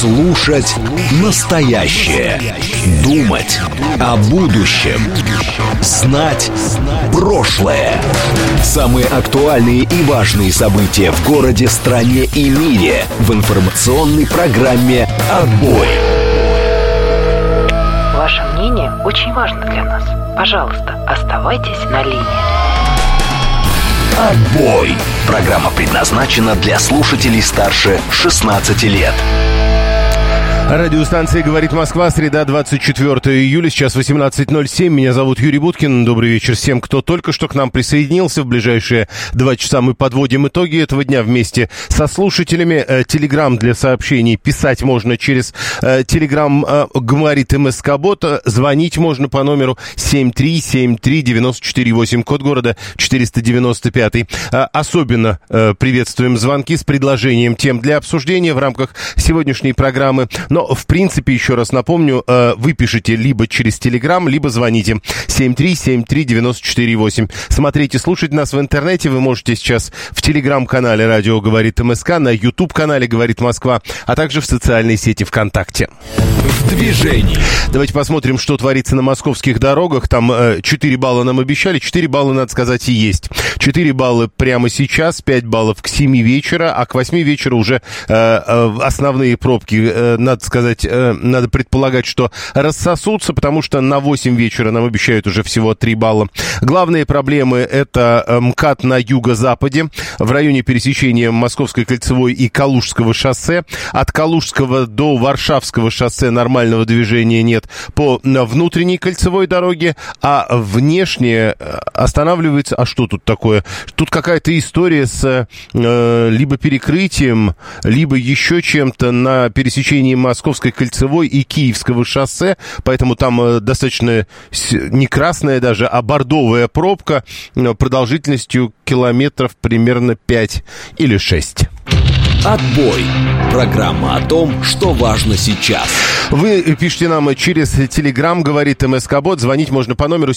Слушать настоящее. Думать о будущем. Знать прошлое. Самые актуальные и важные события в городе, стране и мире в информационной программе «Отбой». Ваше мнение очень важно для нас. Пожалуйста, оставайтесь на линии. «Отбой». Программа предназначена для слушателей старше 16 лет. Радиостанция «Говорит Москва», среда, 24 июля, сейчас 18:07. Меня зовут Юрий Буткин. Добрый вечер всем, кто только что к нам присоединился. В ближайшие 2 часа мы подводим итоги этого дня вместе со слушателями. Телеграм для сообщений писать можно через Телеграм «Говорит МСК-бот». Звонить можно по номеру 7373948, код города 495. Особенно приветствуем звонки с предложением тем для обсуждения в рамках сегодняшней программы. Но, в принципе, еще раз напомню, вы пишите либо через Телеграм, либо звоните 7373948. Смотрите, слушать нас в интернете вы можете сейчас в Телеграм-канале «Радио говорит МСК», на YouTube-канале «Говорит Москва», а также в социальной сети ВКонтакте. В движении. Давайте посмотрим, что творится на московских дорогах. Там 4 балла нам обещали, 4 балла, надо сказать, и есть. 4 балла прямо сейчас, 5 баллов к 7 вечера, а к 8 вечера уже основные пробки, надо сказать, надо предполагать, что рассосутся, потому что на 8 вечера нам обещают уже всего 3 балла. Главные проблемы — это МКАД на юго-западе, в районе пересечения Московской кольцевой и Калужского шоссе. От Калужского до Варшавского шоссе нормального движения нет по внутренней кольцевой дороге, а внешне останавливается... А что тут такое? Тут какая-то история с либо перекрытием, либо еще чем-то на пересечении Московской кольцевой и Киевского шоссе, поэтому там достаточно не красная даже, а бордовая пробка продолжительностью километров примерно 5 или 6. «Отбой». Программа о том, что важно сейчас. Вы пишите нам через Телеграм, говорит МСК-бот. Звонить можно по номеру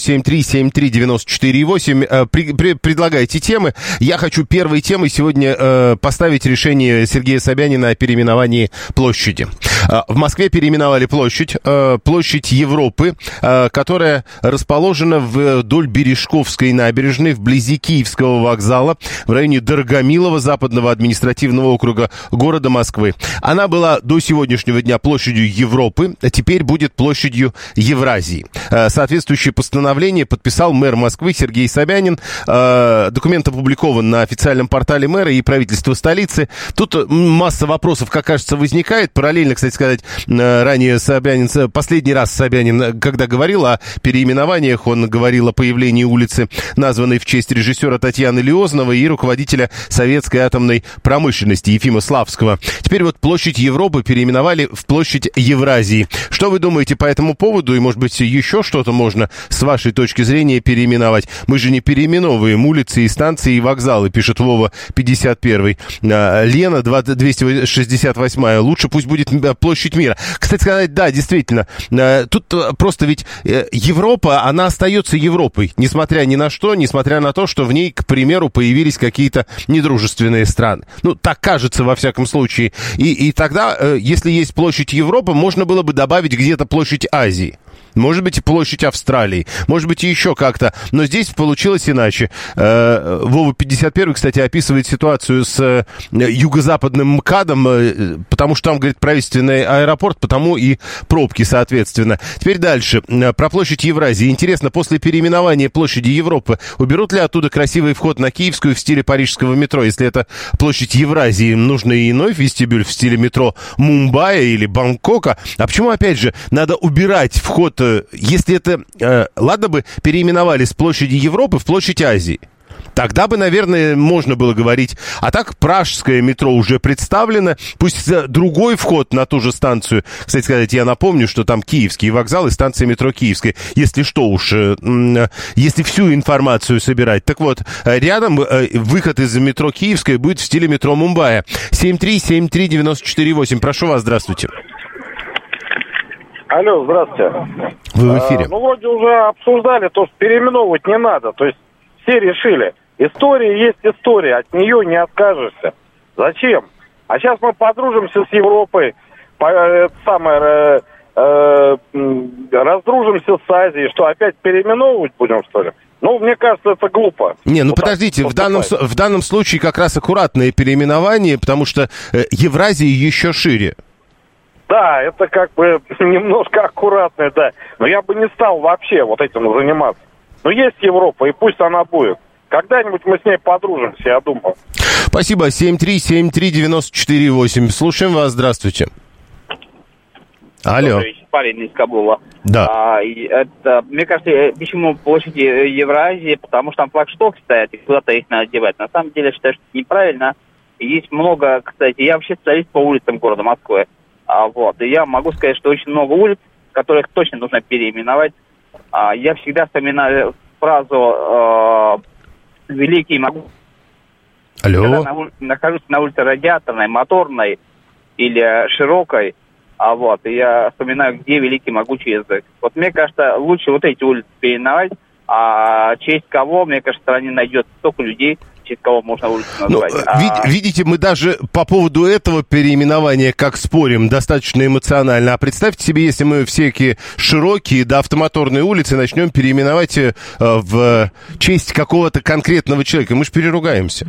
7373948. Предлагайте темы. Я хочу первой темой сегодня поставить решение Сергея Собянина о переименовании площади. В Москве переименовали площадь Европы, которая расположена вдоль Бережковской набережной, вблизи Киевского вокзала, в районе Дорогомилова, Западного административного округа города Москвы. Она была до сегодняшнего дня площадью Европы, а теперь будет площадью Евразии. Соответствующее постановление подписал мэр Москвы Сергей Собянин. Документ опубликован на официальном портале мэра и правительства столицы. Тут масса вопросов, как кажется, возникает. Параллельно, кстати сказать, ранее Собянин, последний раз Собянин, когда говорил о переименованиях, он говорил о появлении улицы, названной в честь режиссера Татьяны Лиозновой и руководителя советской атомной промышленности Ефима Славского. Теперь вот площадь Европы переименовали в площадь Евразии. Что вы думаете по этому поводу? И, может быть, еще что-то можно с вашей точки зрения переименовать? Мы же не переименовываем улицы и станции и вокзалы, пишет Вова 51. Лена 268. Лучше пусть будет площадь мира. Кстати сказать, да, действительно. Тут просто ведь Европа, она остается Европой, несмотря ни на что, несмотря на то, что в ней, к примеру, появились какие-то недружественные страны. Ну, так кажется, во всяком случае. И тогда, если есть площадь Европы, можно было бы добавить где-то площадь Азии. Может быть, и площадь Австралии. Может быть, и еще как-то. Но здесь получилось иначе. Вова 51, кстати, описывает ситуацию с юго-западным МКАДом, потому что там, говорит, правительственный аэропорт, потому и пробки, соответственно. Теперь дальше. Про площадь Евразии. Интересно, после переименования площади Европы уберут ли оттуда красивый вход на Киевскую в стиле парижского метро? Если это площадь Евразии, нужно и иной вестибюль в стиле метро Мумбаи или Бангкока. А почему, опять же, надо убирать вход, если это... ладно бы переименовали с площади Европы в площадь Азии. Тогда бы, наверное, можно было говорить. А так пражское метро уже представлено. Пусть другой вход на ту же станцию. Кстати сказать, я напомню, что там Киевский вокзал и станция метро Киевская. Если что уж, если всю информацию собирать. Так вот, рядом выход из метро Киевская будет в стиле метро Мумбаи. 7373948. Прошу вас, здравствуйте. Алло, здравствуйте. Вы в эфире. Вроде уже обсуждали то, что переименовывать не надо. То есть все решили. История есть история, от нее не откажешься. Зачем? А сейчас мы подружимся с Европой, раздружимся с Азией, что опять переименовывать будем, что ли? Ну, мне кажется, это глупо. Не, ну подождите, в данном случае как раз аккуратное переименование, потому что Евразия еще шире. Да, это как бы немножко аккуратное, да. Но я бы не стал вообще вот этим заниматься. Но есть Европа, и пусть она будет. Когда-нибудь мы с ней подружимся, я думаю. Спасибо. 7373948. Слушаем вас. Здравствуйте. Алло. Добрый вечер, парень из Кабула. Да. Мне кажется, почему площади Евразии, потому что там флагшток стоят, и куда-то их надо девать. На самом деле, я считаю, что это неправильно. Есть много, кстати, я вообще специалист по улицам города Москвы. И я могу сказать, что очень много улиц, которых точно нужно переименовать. Я всегда вспоминаю фразу «Великий могу». Алло. Когда нахожусь на улице Радиаторной, Моторной или Широкой, и я вспоминаю, где великий могучий язык. Вот мне кажется, лучше вот эти улицы переименовать, а в честь кого, мне кажется, в стране найдется столько людей, в честь кого можно улицу назвать. Видите, мы даже по поводу этого переименования как спорим, достаточно эмоционально. А представьте себе, если мы всякие широкие до автомоторной улицы начнем переименовать в честь какого-то конкретного человека, мы же переругаемся.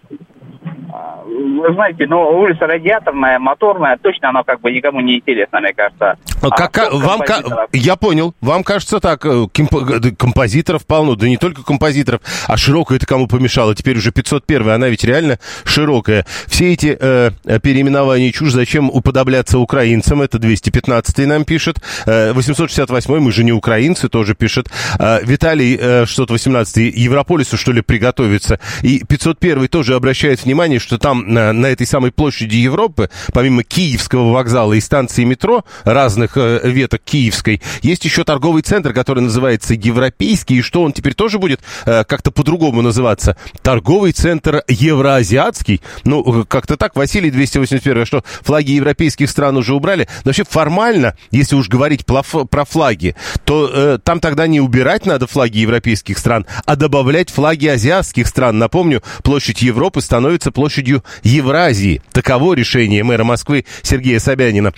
Вы знаете, улица Радиаторная, Моторная, точно она как бы никому не интересна, мне кажется. Я понял, вам кажется так, композиторов полно, да не только композиторов, а широкая-то кому помешала, теперь уже 501-я, она ведь реально широкая. Все эти переименования чушь, зачем уподобляться украинцам, это 215-й нам пишет, 868-й, мы же не украинцы, тоже пишет, Виталий, что-то 18-й, Европолису, что ли, приготовиться, и 501-й тоже обращает внимание, что там на этой самой площади Европы, помимо Киевского вокзала и станции метро, разных веток Киевской, есть еще торговый центр, который называется Европейский, и что он теперь тоже будет как-то по-другому называться? Торговый центр Евроазиатский? Ну, как-то так, Василий 281, что флаги европейских стран уже убрали. Но вообще формально, если уж говорить про флаги, то там тогда не убирать надо флаги европейских стран, а добавлять флаги азиатских стран. Напомню, площадь Европы становится площадью Евразии. Таково решение мэра Москвы Сергея Собянина.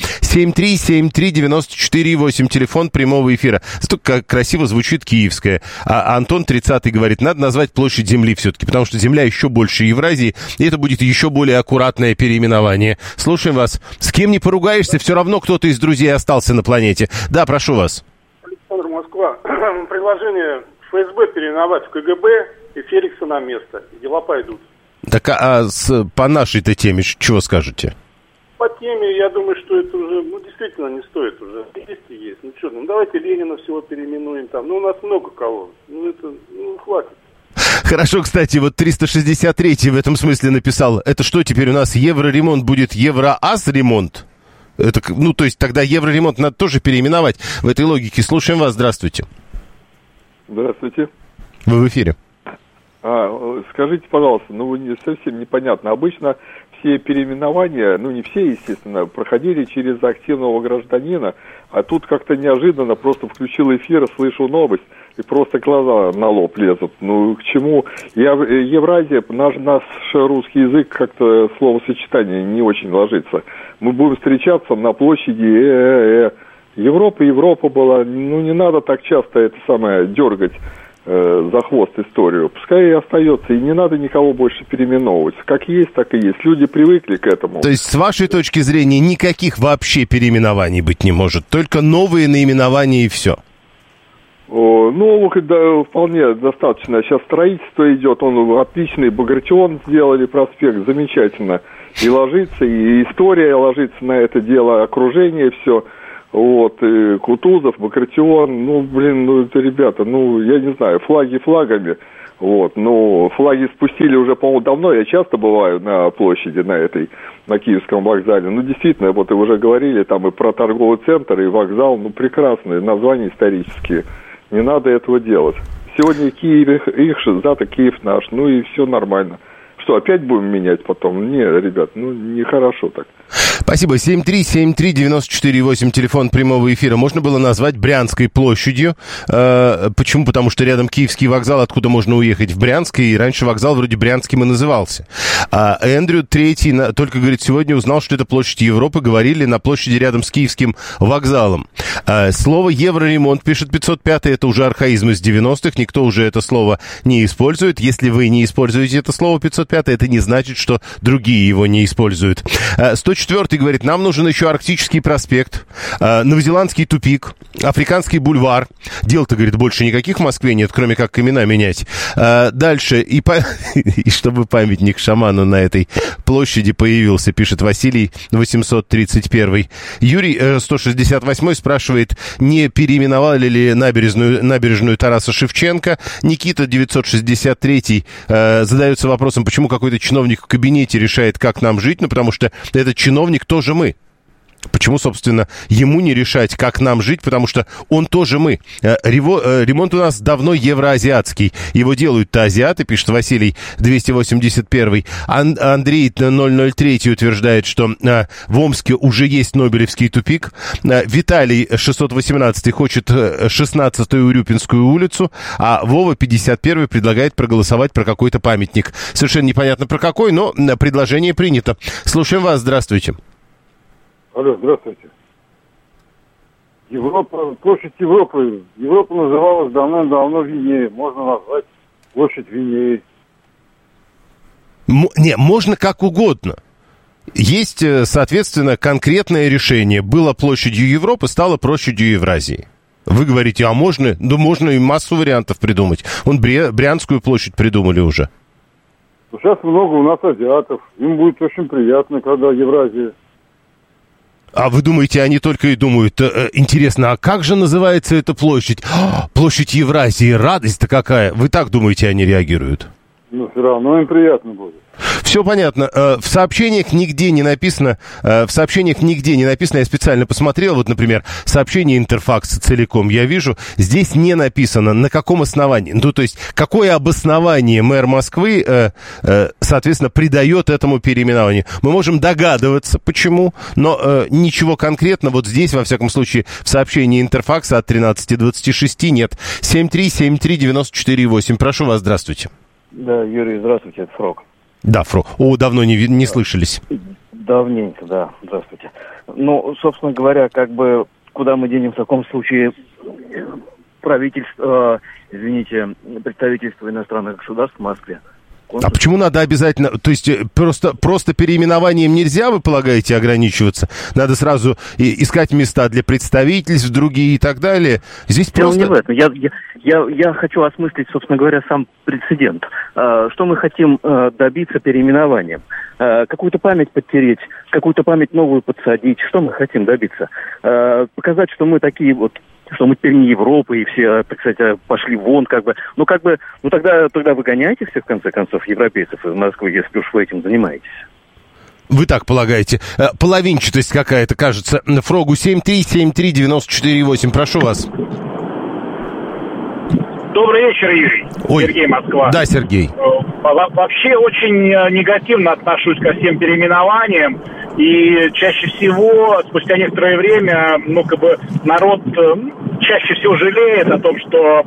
7373948, телефон прямого эфира. Зато как красиво звучит киевская. А Антон 30-й говорит, надо назвать площадь Земли все-таки, потому что Земля еще больше Евразии, и это будет еще более аккуратное переименование. Слушаем вас. С кем не поругаешься, все равно кто-то из друзей остался на планете. Да, прошу вас. Александр, Москва. Предложение ФСБ переименовать в КГБ и Феликса на место. Дела пойдут. Так, по нашей-то теме чего скажете? По теме, я думаю, что это уже, действительно не стоит уже. Есть и есть. Давайте Ленина всего переименуем там. У нас много кого. Хватит. Хорошо, кстати, вот 363-й в этом смысле написал. Это что теперь у нас, евроремонт будет евроаз-ремонт? Это, то есть тогда евроремонт надо тоже переименовать в этой логике. Слушаем вас, здравствуйте. Здравствуйте. Вы в эфире. Скажите, пожалуйста, совсем непонятно. Обычно все переименования, не все, естественно, проходили через активного гражданина, а тут как-то неожиданно просто включил эфир, слышу новость, и просто глаза на лоб лезут. К чему? Евразия, наш русский язык, как-то словосочетание не очень ложится. Мы будем встречаться на площади Европа была. Не надо так часто это самое дергать за хвост историю. Пускай и остается, и не надо никого больше переименовывать. Как есть, так и есть. Люди привыкли к этому. То есть, с вашей точки зрения, никаких вообще переименований быть не может? Только новые наименования и все? Вполне достаточно. Сейчас строительство идет, отличный Багратион сделали, проспект, замечательно. И ложится, и история ложится на это дело, окружение, все. И Кутузов, Багратион, это ребята, я не знаю, флаги флагами, флаги спустили уже, по-моему, давно, я часто бываю на площади, на Киевском вокзале, действительно, вы уже говорили, там и про торговый центр, и вокзал, прекрасные названия исторические, не надо этого делать. Сегодня Киев их, завтра Киев наш, и все нормально. Что, опять будем менять потом? Не, ребят, нехорошо так. Спасибо. 7373948, телефон прямого эфира. Можно было назвать Брянской площадью. Почему? Потому что рядом Киевский вокзал, откуда можно уехать в Брянск, и раньше вокзал вроде Брянским и назывался. А Эндрю III только, говорит, сегодня узнал, что это площадь Европы. Говорили на площади рядом с Киевским вокзалом. Слово «евроремонт», пишет 505, это уже архаизм из 90-х. Никто уже это слово не использует. Если вы не используете это слово 505, это не значит, что другие его не используют. 104-й говорит, нам нужен еще Арктический проспект, Новозеландский тупик, Африканский бульвар. Дел-то, говорит, больше никаких в Москве нет, кроме как имена менять. Дальше. И чтобы памятник шаману на этой площади появился, пишет Василий 831. Юрий 168 спрашивает, не переименовали ли набережную Тараса Шевченко. Никита 963 задается вопросом, почему какой-то чиновник в кабинете решает, как нам жить. Ну, потому что этот чиновник тоже мы. Почему, собственно, ему не решать, как нам жить, потому что он тоже мы. Ремонт у нас давно евроазиатский. Его делают-то азиаты, пишет Василий 281. Андрей 003 утверждает, что в Омске уже есть Нобелевский тупик. Виталий 618 хочет 16-ю Урюпинскую улицу, а Вова 51 предлагает проголосовать про какой-то памятник. Совершенно непонятно про какой, но предложение принято. Слушаем вас, здравствуйте. Алло, здравствуйте. Европа, площадь Европы. Европа называлась давно Винеей. Можно назвать площадь Винеи. Не, можно как угодно. Есть, соответственно, конкретное решение. Было площадью Европы, стало площадью Евразии. Вы говорите, а можно? Да можно и массу вариантов придумать. Вон Брянскую площадь придумали уже. Сейчас много у нас азиатов. Им будет очень приятно, когда Евразия. А вы думаете, они только и думают, интересно, а как же называется эта площадь? Площадь Евразии, радость-то какая. Вы так думаете, они реагируют? Ну, все равно им приятно будет. Все понятно. В сообщениях нигде не написано, я специально посмотрел, вот, например, сообщение Интерфакса целиком я вижу, здесь не написано, на каком основании, ну, то есть, какое обоснование мэр Москвы, соответственно, придает этому переименованию. Мы можем догадываться, почему, но ничего конкретно вот здесь, во всяком случае, в сообщении Интерфакса от 13:26 нет. 7373948. Прошу вас, здравствуйте. Да, Юрий, здравствуйте, это Фрог. Да, Фрог. Давно не слышались. Давненько, да, здравствуйте. Ну, собственно говоря, как бы, куда мы денем в таком случае представительство иностранных государств в Москве? А почему надо обязательно, то есть просто переименованием нельзя, вы полагаете, ограничиваться? Надо сразу искать места для представительств, другие и так далее. Здесь дело просто... не в этом. Я хочу осмыслить, собственно говоря, сам прецедент. Что мы хотим добиться переименованием? Какую-то память подтереть, какую-то память новую подсадить. Что мы хотим добиться? Показать, что мы такие вот, что мы теперь не Европа, и все, так сказать, пошли вон, тогда выгоняйте всех, в конце концов, европейцев из Москвы, если уж вы этим занимаетесь. Вы так полагаете? Половинчатость какая-то, кажется. Фрогу 7373948. Прошу вас. Добрый вечер, Юрий. Ой. Сергей, Москва. Да, Сергей. Вообще очень негативно отношусь ко всем переименованиям. И чаще всего, спустя некоторое время, народ чаще всего жалеет о том, что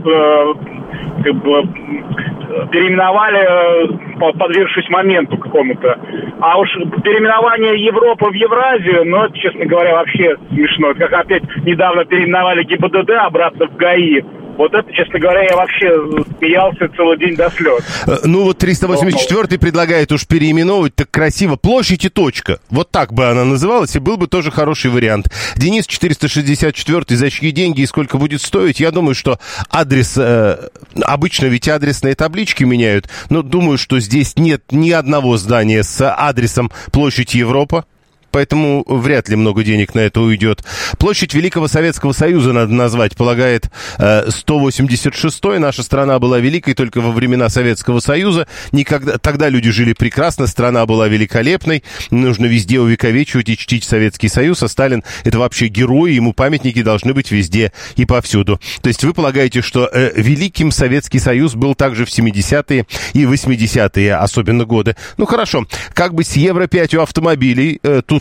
переименовали, подвергшись моменту какому-то. А уж переименование Европы в Евразию, это, честно говоря, вообще смешно. Это как опять недавно переименовали ГИБДД обратно в ГАИ. Вот это, честно говоря, я вообще смеялся целый день до слез. 384-й предлагает уж переименовывать так красиво. Площадь и точка. Вот так бы она называлась, и был бы тоже хороший вариант. Денис 464-й, за чьи деньги и сколько будет стоить? Я думаю, что адрес... обычно ведь адресные таблички меняют, но думаю, что здесь нет ни одного здания с адресом Площадь Европа. Поэтому вряд ли много денег на это уйдет. Площадь Великого Советского Союза надо назвать, полагает 186-й. Наша страна была великой только во времена Советского Союза. Тогда люди жили прекрасно, страна была великолепной. Нужно везде увековечивать и чтить Советский Союз. А Сталин — это вообще герой, ему памятники должны быть везде и повсюду. То есть вы полагаете, что великим Советский Союз был также в 70-е и 80-е особенно годы. Ну хорошо, как бы с Евро-5 у автомобилей, тут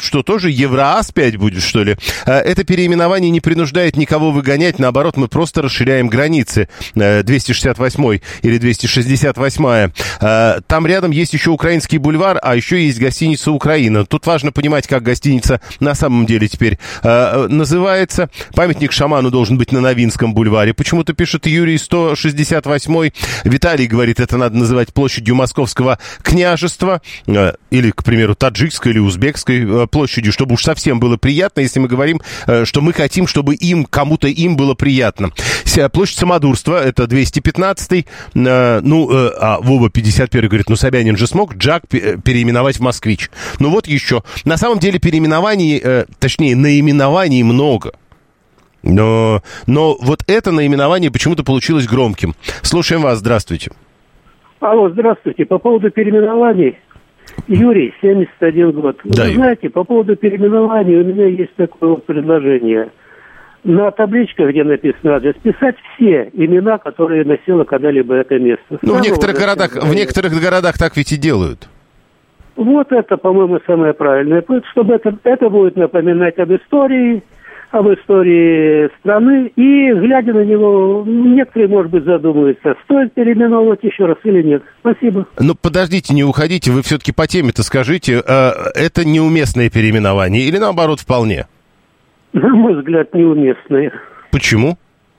тут что, тоже Евроаз 5 будет, что ли? Это переименование не принуждает никого выгонять, наоборот, мы просто расширяем границы. 268 или 268. Там рядом есть еще Украинский бульвар, а еще есть гостиница «Украина». Тут важно понимать, как гостиница на самом деле теперь называется. Памятник шаману должен быть на Новинском бульваре. Почему-то пишет Юрий 168. Виталий говорит, это надо называть площадью Московского княжества. Или, к примеру, таджикской или узбекской площадью, чтобы уж совсем было приятно, если мы говорим, что мы хотим, чтобы кому-то им было приятно. Площадь Самодурства, это 215-й. Вова 51 говорит, Собянин же смог Джак переименовать в Москвич. Ну вот еще. На самом деле переименований, точнее, наименований много. Но вот это наименование почему-то получилось громким. Слушаем вас, здравствуйте. Алло, здравствуйте. По поводу переименований, Юрий, 71 год. Да, вы знаете, по поводу переименований у меня есть такое вот предложение. На табличках, где написано адрес, писать все имена, которые носило когда-либо это место. Ну, в некоторых городах так ведь и делают. Вот это, по-моему, самое правильное. Чтобы это будет напоминать об истории страны, и, глядя на него, некоторые, может быть, задумываются, стоит переименовывать еще раз или нет. Спасибо. Ну, подождите, не уходите, вы все-таки по теме-то скажите, это неуместное переименование или, наоборот, вполне? На мой взгляд, неуместные. Почему?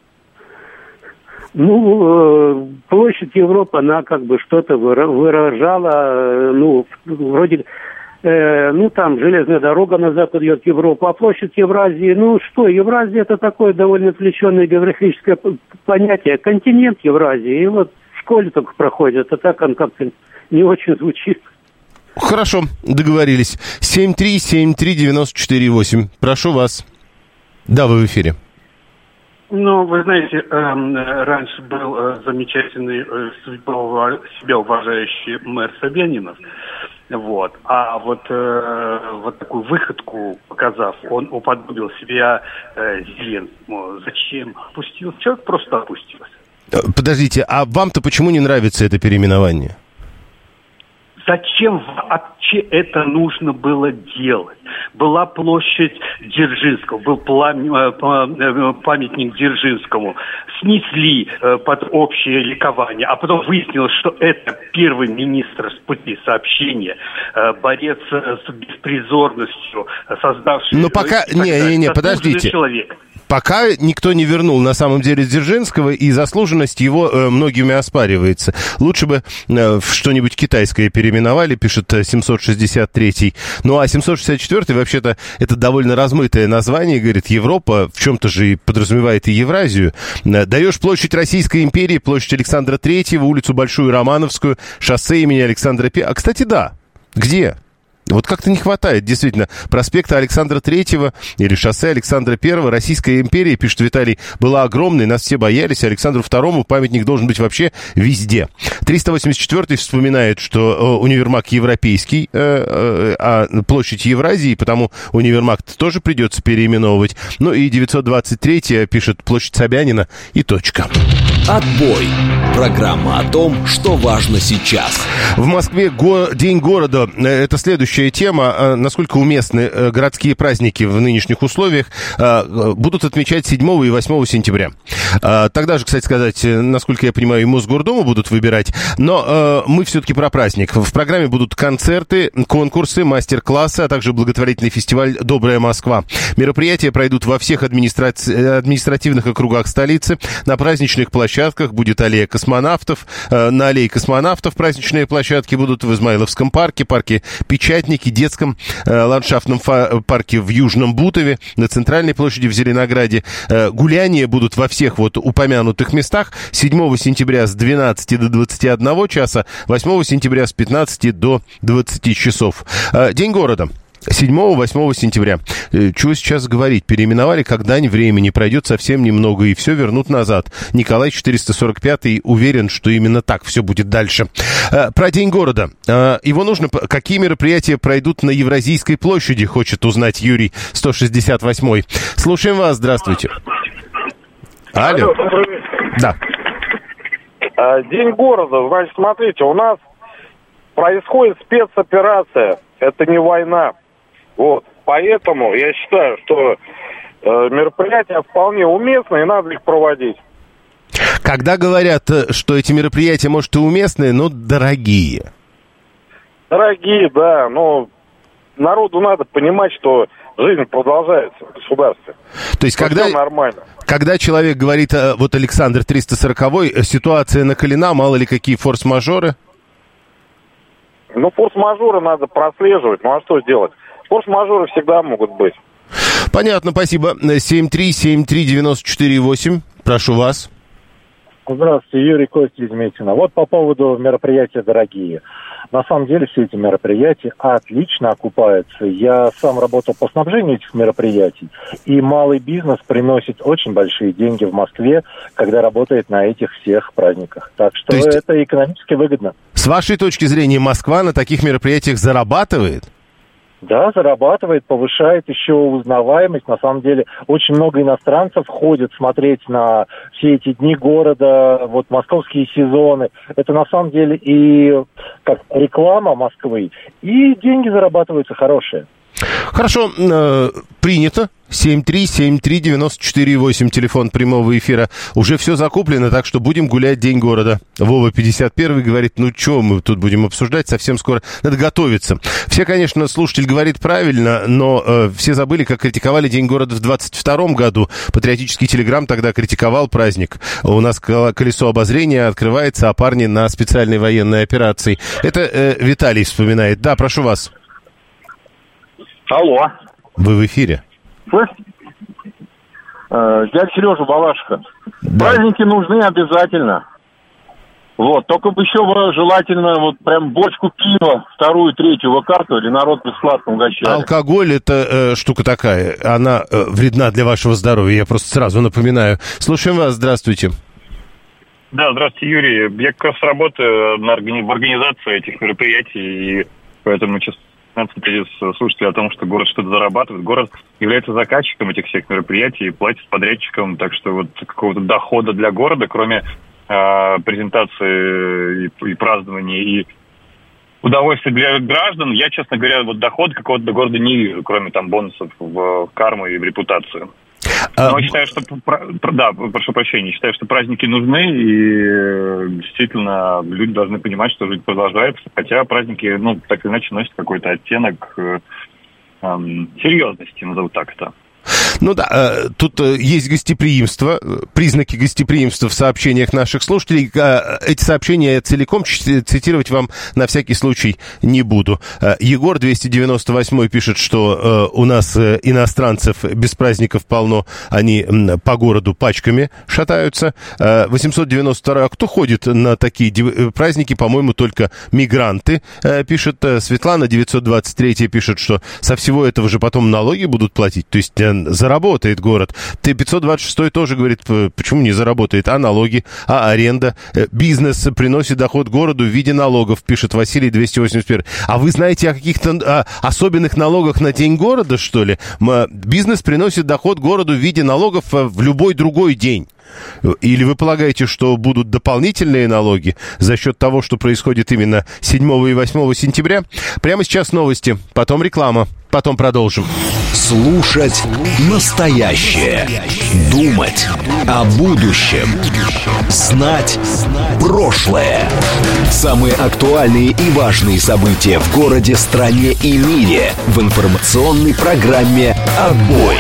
Площадь Европы, она как бы что-то выражала, вроде... там железная дорога на запад идет в Европу, а площадь Евразии, Евразия это такое довольно отвлеченное географическое понятие, континент Евразии, и вот в школе только проходит, а так он как-то не очень звучит. Хорошо, договорились. 7373948, прошу вас. Да, вы в эфире. Вы знаете, раньше был замечательный, себя уважающий мэр Собянинов. А вот такую выходку показав, он уподобил себя Зеленскому. Зачем? Опустился. Человек просто опустился. Подождите, а вам-то почему не нравится это переименование? Зачем вообще это нужно было делать? Была площадь Дзержинского, был памятник Дзержинскому. Снесли под общее ликование, а потом выяснилось, что это первый министр с пути сообщения, борец с беспризорностью, создавший... Но пока... подождите. Человек. Пока никто не вернул, на самом деле, Дзержинского, и заслуженность его многими оспаривается. Лучше бы что-нибудь китайское переименовали, пишет 763-й. Ну, а 764-й, вообще-то, это довольно размытое название, говорит, Европа в чем-то же и подразумевает и Евразию. Даешь площадь Российской империи, площадь Александра Третьего, улицу Большую Романовскую, шоссе имени Александра Первого. А, кстати, да. Где? Вот как-то не хватает, действительно, проспекта Александра Третьего или шоссе Александра Первого. Российская империя, пишет Виталий, была огромной, нас все боялись. Александру Второму памятник должен быть вообще везде. 384-й вспоминает, что универмаг европейский, а площадь Евразии, потому универмаг тоже придется переименовывать. Ну и 923-й пишет площадь Собянина и точка. Отбой. Программа о том, что важно сейчас. В Москве День города. Это следующая тема. Насколько уместны городские праздники в нынешних условиях, будут отмечать 7 и 8 сентября. Тогда же, кстати сказать, насколько я понимаю, и Мосгордуму будут выбирать. Но мы все-таки про праздник. В программе будут концерты, конкурсы, мастер-классы, а также благотворительный фестиваль «Добрая Москва». Мероприятия пройдут во всех административных округах столицы. На праздничных площадках будет аллея космонавтов. На аллее космонавтов праздничные площадки будут в Измайловском парке, парке Печатники, детском ландшафтном парке в Южном Бутове, на центральной площади в Зеленограде. Гуляния будут во всех вот упомянутых местах. 7 сентября с 12 до 21 часа, 8 сентября с 15 до 20 часов. День города. 7-8 сентября. Чего сейчас говорить? Переименовали, как дань времени. Пройдет совсем немного, и все вернут назад. Николай 445 уверен, что именно так все будет дальше. Про День города. Его нужно... Какие мероприятия пройдут на Евразийской площади, хочет узнать Юрий 168. Слушаем вас. Здравствуйте. Алло. Да. День города. Значит, смотрите, у нас происходит спецоперация. Это не война. Вот. Поэтому я считаю, что мероприятия вполне уместны и надо их проводить. Когда говорят, что эти мероприятия, может, и уместные, но дорогие. Дорогие, да, но народу надо понимать, что жизнь продолжается в государстве. То есть, когда, нормально. Когда человек говорит, вот Александр 340-й, ситуация накалена, мало ли какие форс-мажоры? Ну, форс-мажоры надо прослеживать, ну а что сделать? Форс-мажоры всегда могут быть. Понятно, спасибо. 7373948, прошу вас. Здравствуйте, Юрий Костя из Метина. Вот по поводу мероприятия дорогие. На самом деле все эти мероприятия отлично окупаются. Я сам работал по снабжению этих мероприятий, и малый бизнес приносит очень большие деньги в Москве, когда работает на этих всех праздниках. Так что это экономически выгодно. С вашей точки зрения, Москва на таких мероприятиях зарабатывает? Да, зарабатывает, повышает еще узнаваемость. На самом деле, очень много иностранцев ходят смотреть на все эти дни города, вот московские сезоны. Это на самом деле и как реклама Москвы, и деньги зарабатываются хорошие. Хорошо, принято. 7373948, телефон прямого эфира. Уже все закуплено, так что будем гулять День города. Вова 51 говорит, ну что мы тут будем обсуждать, совсем скоро надо готовиться. Все, конечно, слушатель говорит правильно, но все забыли, как критиковали День города в 22 году. Патриотический телеграм тогда критиковал праздник. У нас колесо обозрения открывается, а парни на специальной военной операции. Это Виталий вспоминает. Да, прошу вас. Алло. Вы в эфире. Дядя Сережа Балашиха. Да. Праздники нужны обязательно. Вот, только бы еще желательно вот прям бочку пива, вторую, третью выкаркивали, народ бесплатно угощали. Алкоголь это штука такая, она вредна для вашего здоровья, я просто сразу напоминаю. Слушаем вас, здравствуйте. Да, здравствуйте, Юрий. Я как раз работаю в организации этих мероприятий, и поэтому сейчас слушатели о том, что город что-то зарабатывает. Город является заказчиком этих всех мероприятий, платит подрядчикам, так что вот какого-то дохода для города, кроме презентации и празднования, и удовольствия для граждан, я, честно говоря, вот дохода какого-то до города не вижу, кроме там бонусов в карму и в репутацию. Но считаю, что... Да, прошу прощения. Считаю, что праздники нужны, и действительно люди должны понимать, что жизнь продолжается. Хотя праздники, ну, так или иначе, носят какой-то оттенок серьезности, назову так это. Ну да, тут есть гостеприимство, признаки гостеприимства в сообщениях наших слушателей. Эти сообщения я целиком цитировать вам на всякий случай не буду. Егор 298 пишет, что у нас иностранцев без праздников полно, они по городу пачками шатаются. 892, а кто ходит на такие праздники? По-моему, только мигранты, пишет Светлана. 923 пишет, что со всего этого же потом налоги будут платить, то есть заработает город. Т-526 тоже говорит, почему не заработает, а налоги, а аренда. Бизнес приносит доход городу в виде налогов, пишет Василий 281. А вы знаете о каких-то особенных налогах на День города, что ли? Бизнес приносит доход городу в виде налогов в любой другой день. Или вы полагаете, что будут дополнительные налоги за счет того, что происходит именно 7 и 8 сентября? Прямо сейчас новости, потом реклама, потом продолжим. Слушать настоящее. Думать о будущем. Знать прошлое. Самые актуальные и важные события в городе, стране и мире в информационной программе «Отбой».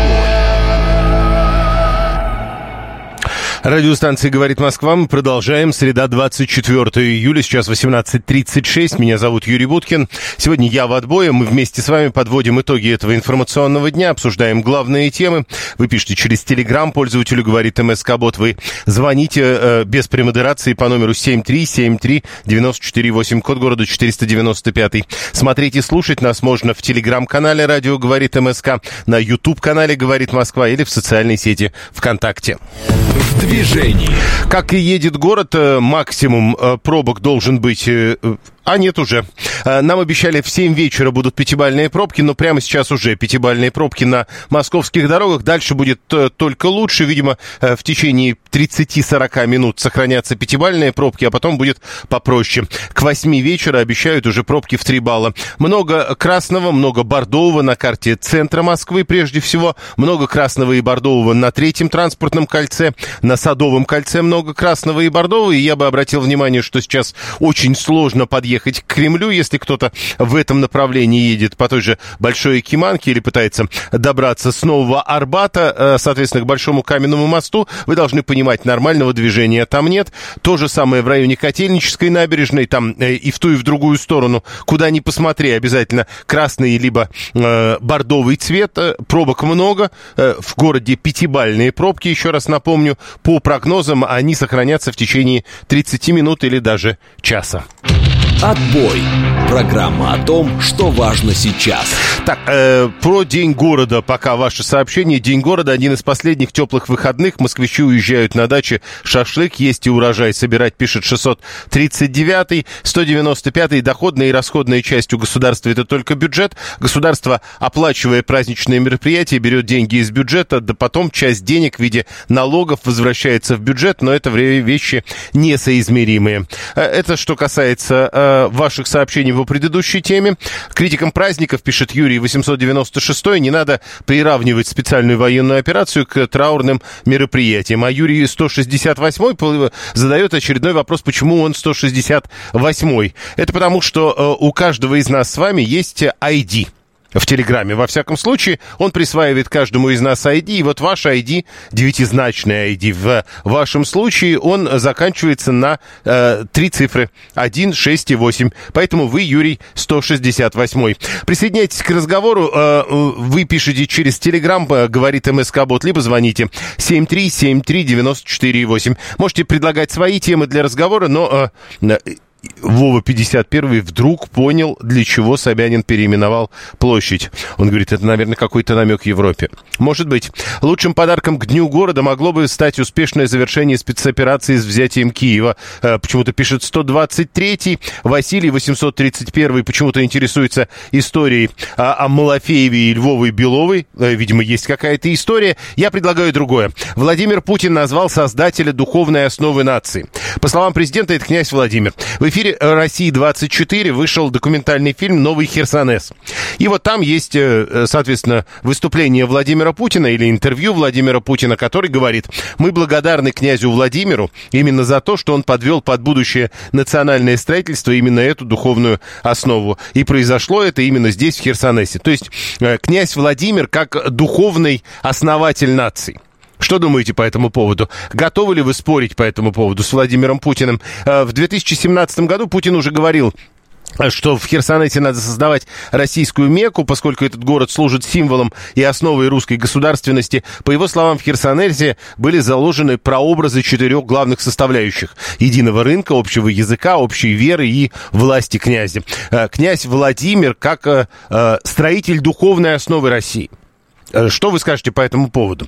Радиостанция «Говорит Москва». Мы продолжаем. Среда, 24 июля. Сейчас 18:36. Меня зовут Юрий Буткин. Сегодня я в отбое. Мы вместе с вами подводим итоги этого информационного дня. Обсуждаем главные темы. Вы пишите через Телеграм. Пользователю «Говорит МСК-бот». Вы звоните без премодерации по номеру 7373948. Код города 495. Смотреть и слушать нас можно в Телеграм-канале «Радио Говорит МСК», на YouTube-канале «Говорит Москва» или в социальной сети ВКонтакте. Движение. Как и едет город, максимум пробок должен быть А нет уже. Нам обещали в 7 вечера будут пятибалльные пробки, но прямо сейчас уже пятибалльные пробки на московских дорогах. Дальше будет только лучше. Видимо, в течение 30-40 минут сохранятся пятибалльные пробки, а потом будет попроще. К 8 вечера обещают уже пробки в 3 балла. Много красного, много бордового на карте центра Москвы прежде всего. Много красного и бордового на 3-м транспортном кольце. На Садовом кольце много красного и бордового. И я бы обратил внимание, что сейчас очень сложно подъехать к Кремлю, если кто-то в этом направлении едет по той же Большой Якиманке или пытается добраться с Нового Арбата, соответственно, к Большому Каменному мосту, вы должны понимать, нормального движения там нет. То же самое в районе Котельнической набережной, там и в ту, и в другую сторону, куда ни посмотри, обязательно красный либо бордовый цвет, пробок много, в городе пятибалльные пробки, еще раз напомню, по прогнозам они сохранятся в течение 30 минут или даже часа. Отбой. Программа о том, что важно сейчас. Так, про День города пока ваше сообщение. День города — один из последних теплых выходных. Москвичи уезжают на даче, шашлык есть и урожай собирать, пишет 639-й. 195-й. Доходная и расходная часть у государства — это только бюджет. Государство, оплачивая праздничные мероприятия, берет деньги из бюджета, да потом часть денег в виде налогов возвращается в бюджет, но это вещи несоизмеримые. Это что касается ваших сообщений по предыдущей теме. Критикам праздников, пишет Юрий 896, не надо приравнивать специальную военную операцию к траурным мероприятиям. А Юрий 168 задает очередной вопрос, почему он 168. Это потому, что у каждого из нас с вами есть ID в Телеграме. Во всяком случае, он присваивает каждому из нас ID, и вот ваш ID, 9-значный ID, в вашем случае он заканчивается на 3 цифры, 1, 6 и 8. Поэтому вы, Юрий, 168. Присоединяйтесь к разговору, вы пишете через Телеграм, говорит МСК-бот, либо звоните 7373948. Можете предлагать свои темы для разговора, но... Вова 51 вдруг понял, для чего Собянин переименовал площадь. Он говорит, это, наверное, какой-то намек Европе. Может быть. Лучшим подарком к Дню города могло бы стать успешное завершение спецоперации с взятием Киева. Почему-то пишет 123-й. Василий 831 почему-то интересуется историей о Малафееве и Львовой Беловой. Видимо, есть какая-то история. Я предлагаю другое. Владимир Путин назвал создателя духовной основы нации. По словам президента, это князь Владимир. В эфире «России-24» вышел документальный фильм «Новый Херсонес». И вот там есть, соответственно, выступление Владимира Путина или интервью Владимира Путина, который говорит, мы благодарны князю Владимиру именно за то, что он подвел под будущее национальное строительство именно эту духовную основу. И произошло это именно здесь, в Херсонесе. То есть князь Владимир как духовный основатель нации. Что думаете по этому поводу? Готовы ли вы спорить по этому поводу с Владимиром Путиным? В 2017 году Путин уже говорил, что в Херсонесе надо создавать российскую Мекку, поскольку этот город служит символом и основой русской государственности. По его словам, в Херсонесе были заложены прообразы 4 главных составляющих: единого рынка, общего языка, общей веры и власти князя. Князь Владимир как строитель духовной основы России. Что вы скажете по этому поводу?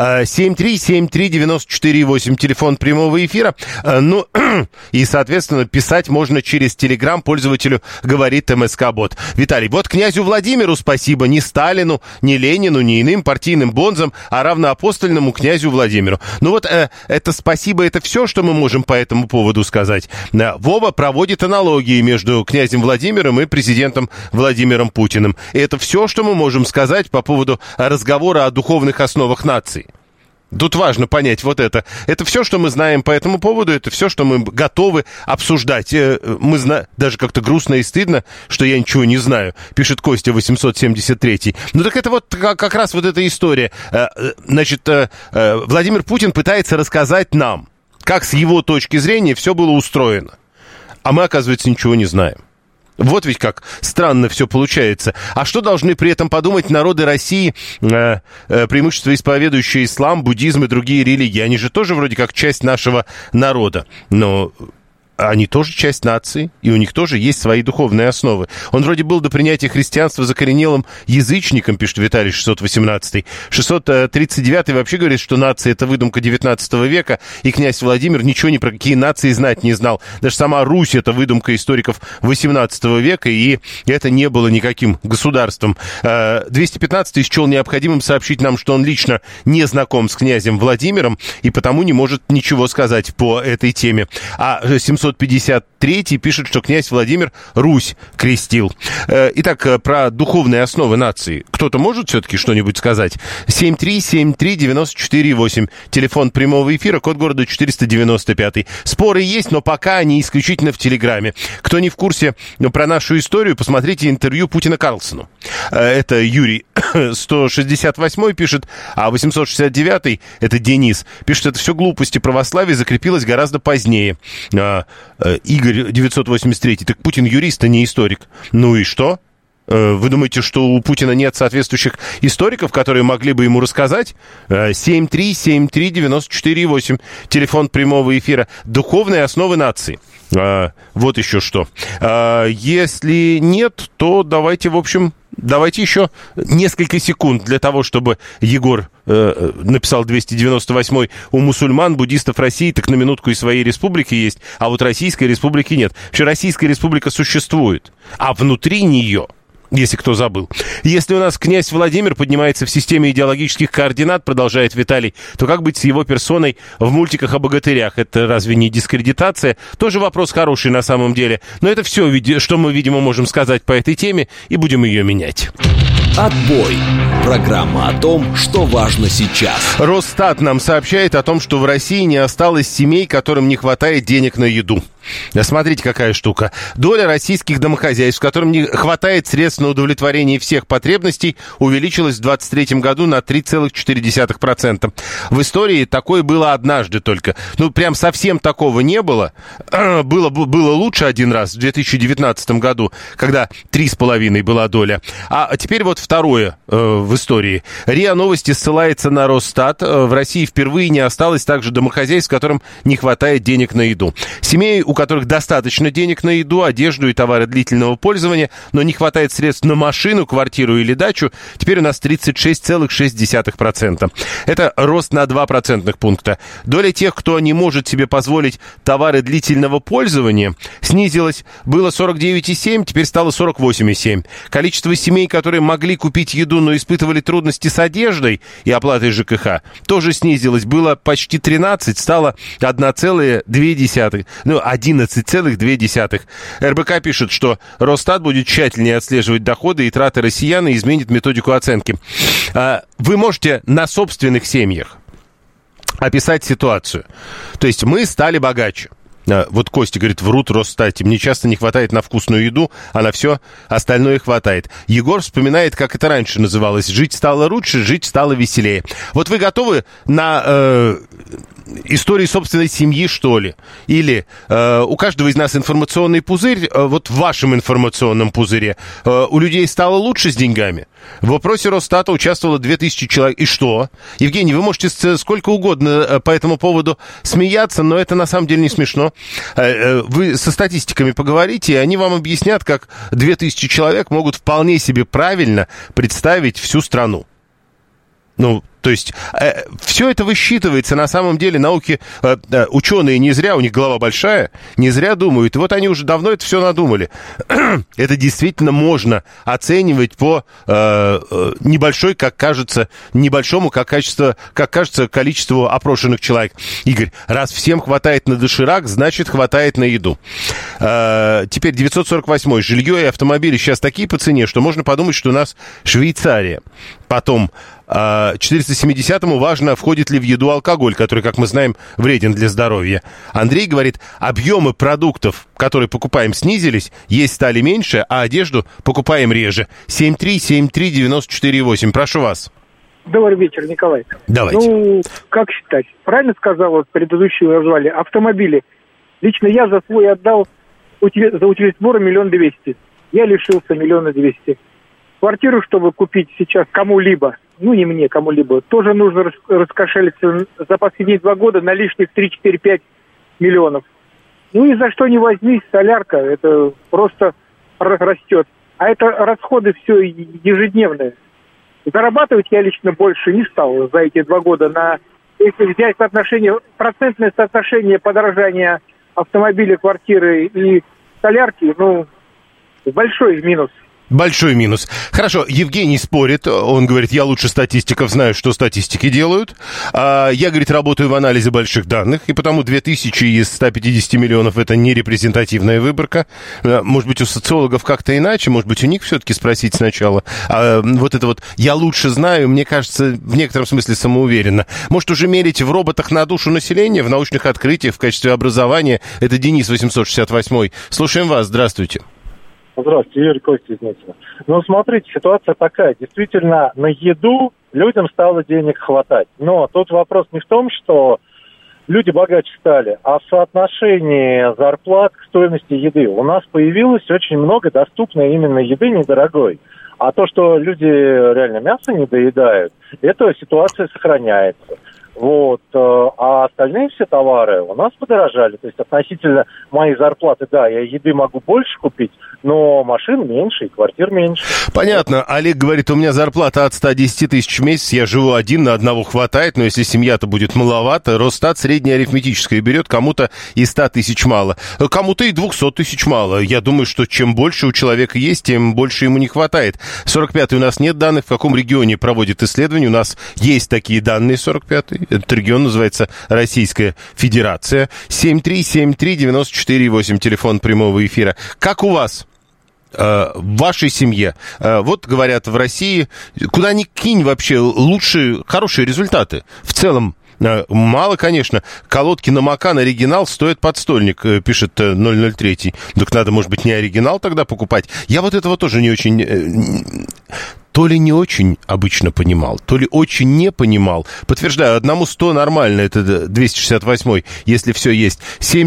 7373948, телефон прямого эфира. Ну, и, соответственно, писать можно через Телеграм пользователю «Говорит МСК-бот». Виталий, вот князю Владимиру спасибо, не Сталину, не Ленину, не иным партийным бонзам, а равноапостольному князю Владимиру. Ну вот, это спасибо, это все, что мы можем по этому поводу сказать. Вова проводит аналогии между князем Владимиром и президентом Владимиром Путиным. И это все, что мы можем сказать по поводу разговора о духовных основах нации. Тут важно понять вот это. Это все, что мы знаем по этому поводу, это все, что мы готовы обсуждать. Мы даже как-то грустно и стыдно, что я ничего не знаю, пишет Костя 873. Ну так это вот как раз вот эта история. Значит, Владимир Путин пытается рассказать нам, как с его точки зрения все было устроено. А мы, оказывается, ничего не знаем. Вот ведь как странно все получается. А что должны при этом подумать народы России, преимущественно исповедующие ислам, буддизм и другие религии? Они же тоже вроде как часть нашего народа. Но они тоже часть нации, и у них тоже есть свои духовные основы. Он вроде был до принятия христианства закоренелым язычником, пишет Виталий 618. 639 вообще говорит, что нация — это выдумка 19 века, и князь Владимир ничего ни про какие нации знать не знал. Даже сама Русь — это выдумка историков 18 века, и это не было никаким государством. 215 счел необходимым сообщить нам, что он лично не знаком с князем Владимиром, и потому не может ничего сказать по этой теме. А 753 пишет, что князь Владимир Русь крестил. Итак, про духовные основы нации. Кто-то может все-таки что-нибудь сказать? 7373948. Телефон прямого эфира, код города 495. Споры есть, но пока они исключительно в Телеграме. Кто не в курсе про нашу историю, посмотрите интервью Путина Карлсону. Это Юрий 168 пишет, а 869 это Денис. Пишет, это все глупости, православие закрепилось гораздо позднее. Игорь 983. Так Путин юрист, а не историк. Ну и что? Вы думаете, что у Путина нет соответствующих историков, которые могли бы ему рассказать? 7373948. Телефон прямого эфира. Духовные основы нации. Вот еще что. Если нет, то давайте, в общем... Давайте еще несколько секунд для того, чтобы Егор написал 298-й. У мусульман, буддистов России так на минутку и своей республики есть, а вот Российской республики нет. Вообще Российская республика существует, а внутри нее... Если кто забыл. Если у нас князь Владимир поднимается в системе идеологических координат, продолжает Виталий, то как быть с его персоной в мультиках о богатырях? Это разве не дискредитация? Тоже вопрос хороший на самом деле. Но это все, что мы, видимо, можем сказать по этой теме, и будем ее менять. Отбой. Программа о том, что важно сейчас. Росстат нам сообщает о том, что в России не осталось семей, которым не хватает денег на еду. Смотрите, какая штука. Доля российских домохозяйств, которым не хватает средств на удовлетворение всех потребностей, увеличилась в 2023 году на 3,4%. В истории такое было однажды только. Ну, прям совсем такого не было. Было лучше один раз в 2019 году, когда 3,5 была доля. А теперь вот второе в истории. РИА Новости ссылается на Росстат. В России впервые не осталось также домохозяйств, которым не хватает денег на еду. Семей, у которых достаточно денег на еду, одежду и товары длительного пользования, но не хватает средств на машину, квартиру или дачу, теперь у нас 36,6%. Это рост на 2 процентных пункта. Доля тех, кто не может себе позволить товары длительного пользования, снизилась. Было 49,7, теперь стало 48,7. Количество семей, которые могли купить еду, но испытывали трудности с одеждой и оплатой ЖКХ, тоже снизилось. Было почти 13, стало 1,2. 11,2. РБК пишет, что Росстат будет тщательнее отслеживать доходы и траты россиян и изменит методику оценки. Вы можете на собственных семьях описать ситуацию. То есть мы стали богаче. Вот Костя говорит, врут Росстате. Мне часто не хватает на вкусную еду, а на все остальное хватает. Егор вспоминает, как это раньше называлось. Жить стало лучше, жить стало веселее. Вот вы готовы на истории собственной семьи, что ли? Или у каждого из нас информационный пузырь, вот в вашем информационном пузыре у людей стало лучше с деньгами? В вопросе Росстата участвовало 2000 человек. И что? Евгений, вы можете сколько угодно по этому поводу смеяться, но это на самом деле не смешно. Вы со статистиками поговорите, и они вам объяснят, как 2000 человек могут вполне себе правильно представить всю страну. Ну, то есть все это высчитывается на самом деле. Науки, ученые не зря, у них голова большая, не зря думают. И вот они уже давно это все надумали. Это действительно можно оценивать по небольшой, как кажется, небольшому, как кажется, количеству опрошенных человек. Игорь, раз всем хватает на доширак, значит хватает на еду. Теперь 948-й. Жилье и автомобили сейчас такие по цене, что можно подумать, что у нас Швейцария. Потом 470-му важно, входит ли в еду алкоголь, который, как мы знаем, вреден для здоровья. Андрей говорит, объемы продуктов, которые покупаем, снизились, есть стали меньше, а одежду покупаем реже. 7373948. Прошу вас. Добрый вечер, Николай. Давайте. Ну, как считать? Правильно сказал вот предыдущий назвали автомобили. Лично я за свой отдал за утилизбор 1 200 000. Я лишился 1 200 000. Квартиру, чтобы купить сейчас кому-либо, ну не мне, кому-либо, тоже нужно раскошелиться за последние 2 года на лишних 3-4-5 миллионов. Ну и за что не возьмись, солярка, это просто растет. А это расходы все ежедневные. Зарабатывать я лично больше не стал за эти 2 года. Если взять процентное соотношение подорожания автомобиля, квартиры и солярки, большой минус. Большой минус. Хорошо, Евгений спорит, он говорит, я лучше статистиков знаю, что статистики делают. Я, говорит, работаю в анализе больших данных, и потому 2000 из 150 миллионов это не репрезентативная выборка. Может быть, у социологов как-то иначе, может быть, у них все-таки спросить сначала. Вот это вот «я лучше знаю», мне кажется, в некотором смысле самоуверенно. Может, уже мерить в роботах на душу населения, в научных открытиях, в качестве образования. Это Денис 868. Слушаем вас, здравствуйте. Здравствуйте, Юрий Костя из Митина. Смотрите, ситуация такая. Действительно, на еду людям стало денег хватать. Но тут вопрос не в том, что люди богаче стали, а в соотношении зарплат к стоимости еды. У нас появилось очень много доступной именно еды недорогой. А то, что люди реально мясо не доедают, эта ситуация сохраняется. А остальные все товары у нас подорожали. То есть относительно моей зарплаты, да, я еды могу больше купить, но машин меньше и квартир меньше. Понятно. Олег говорит, у меня зарплата от 110 тысяч в месяц, я живу один, на одного хватает, но если семья-то будет маловато, Росстат среднее арифметическое берет, кому-то и 100 тысяч мало, кому-то и 200 тысяч мало. Я думаю, что чем больше у человека есть, тем больше ему не хватает. 45-й у нас нет данных, в каком регионе проводит исследование, у нас есть такие данные, 45-й. Этот регион называется Российская Федерация. 7373948, телефон прямого эфира. Как у вас? В вашей семье? Вот, говорят, в России, куда ни кинь вообще, лучшие, хорошие результаты. В целом, мало, конечно. Колодки на Макан оригинал стоят подстольник, пишет 003. Так надо, может быть, не оригинал тогда покупать. Я вот этого тоже не очень... То ли не очень обычно понимал, то ли очень не понимал. Подтверждаю, 1:100 нормально, это 268-й, если все есть.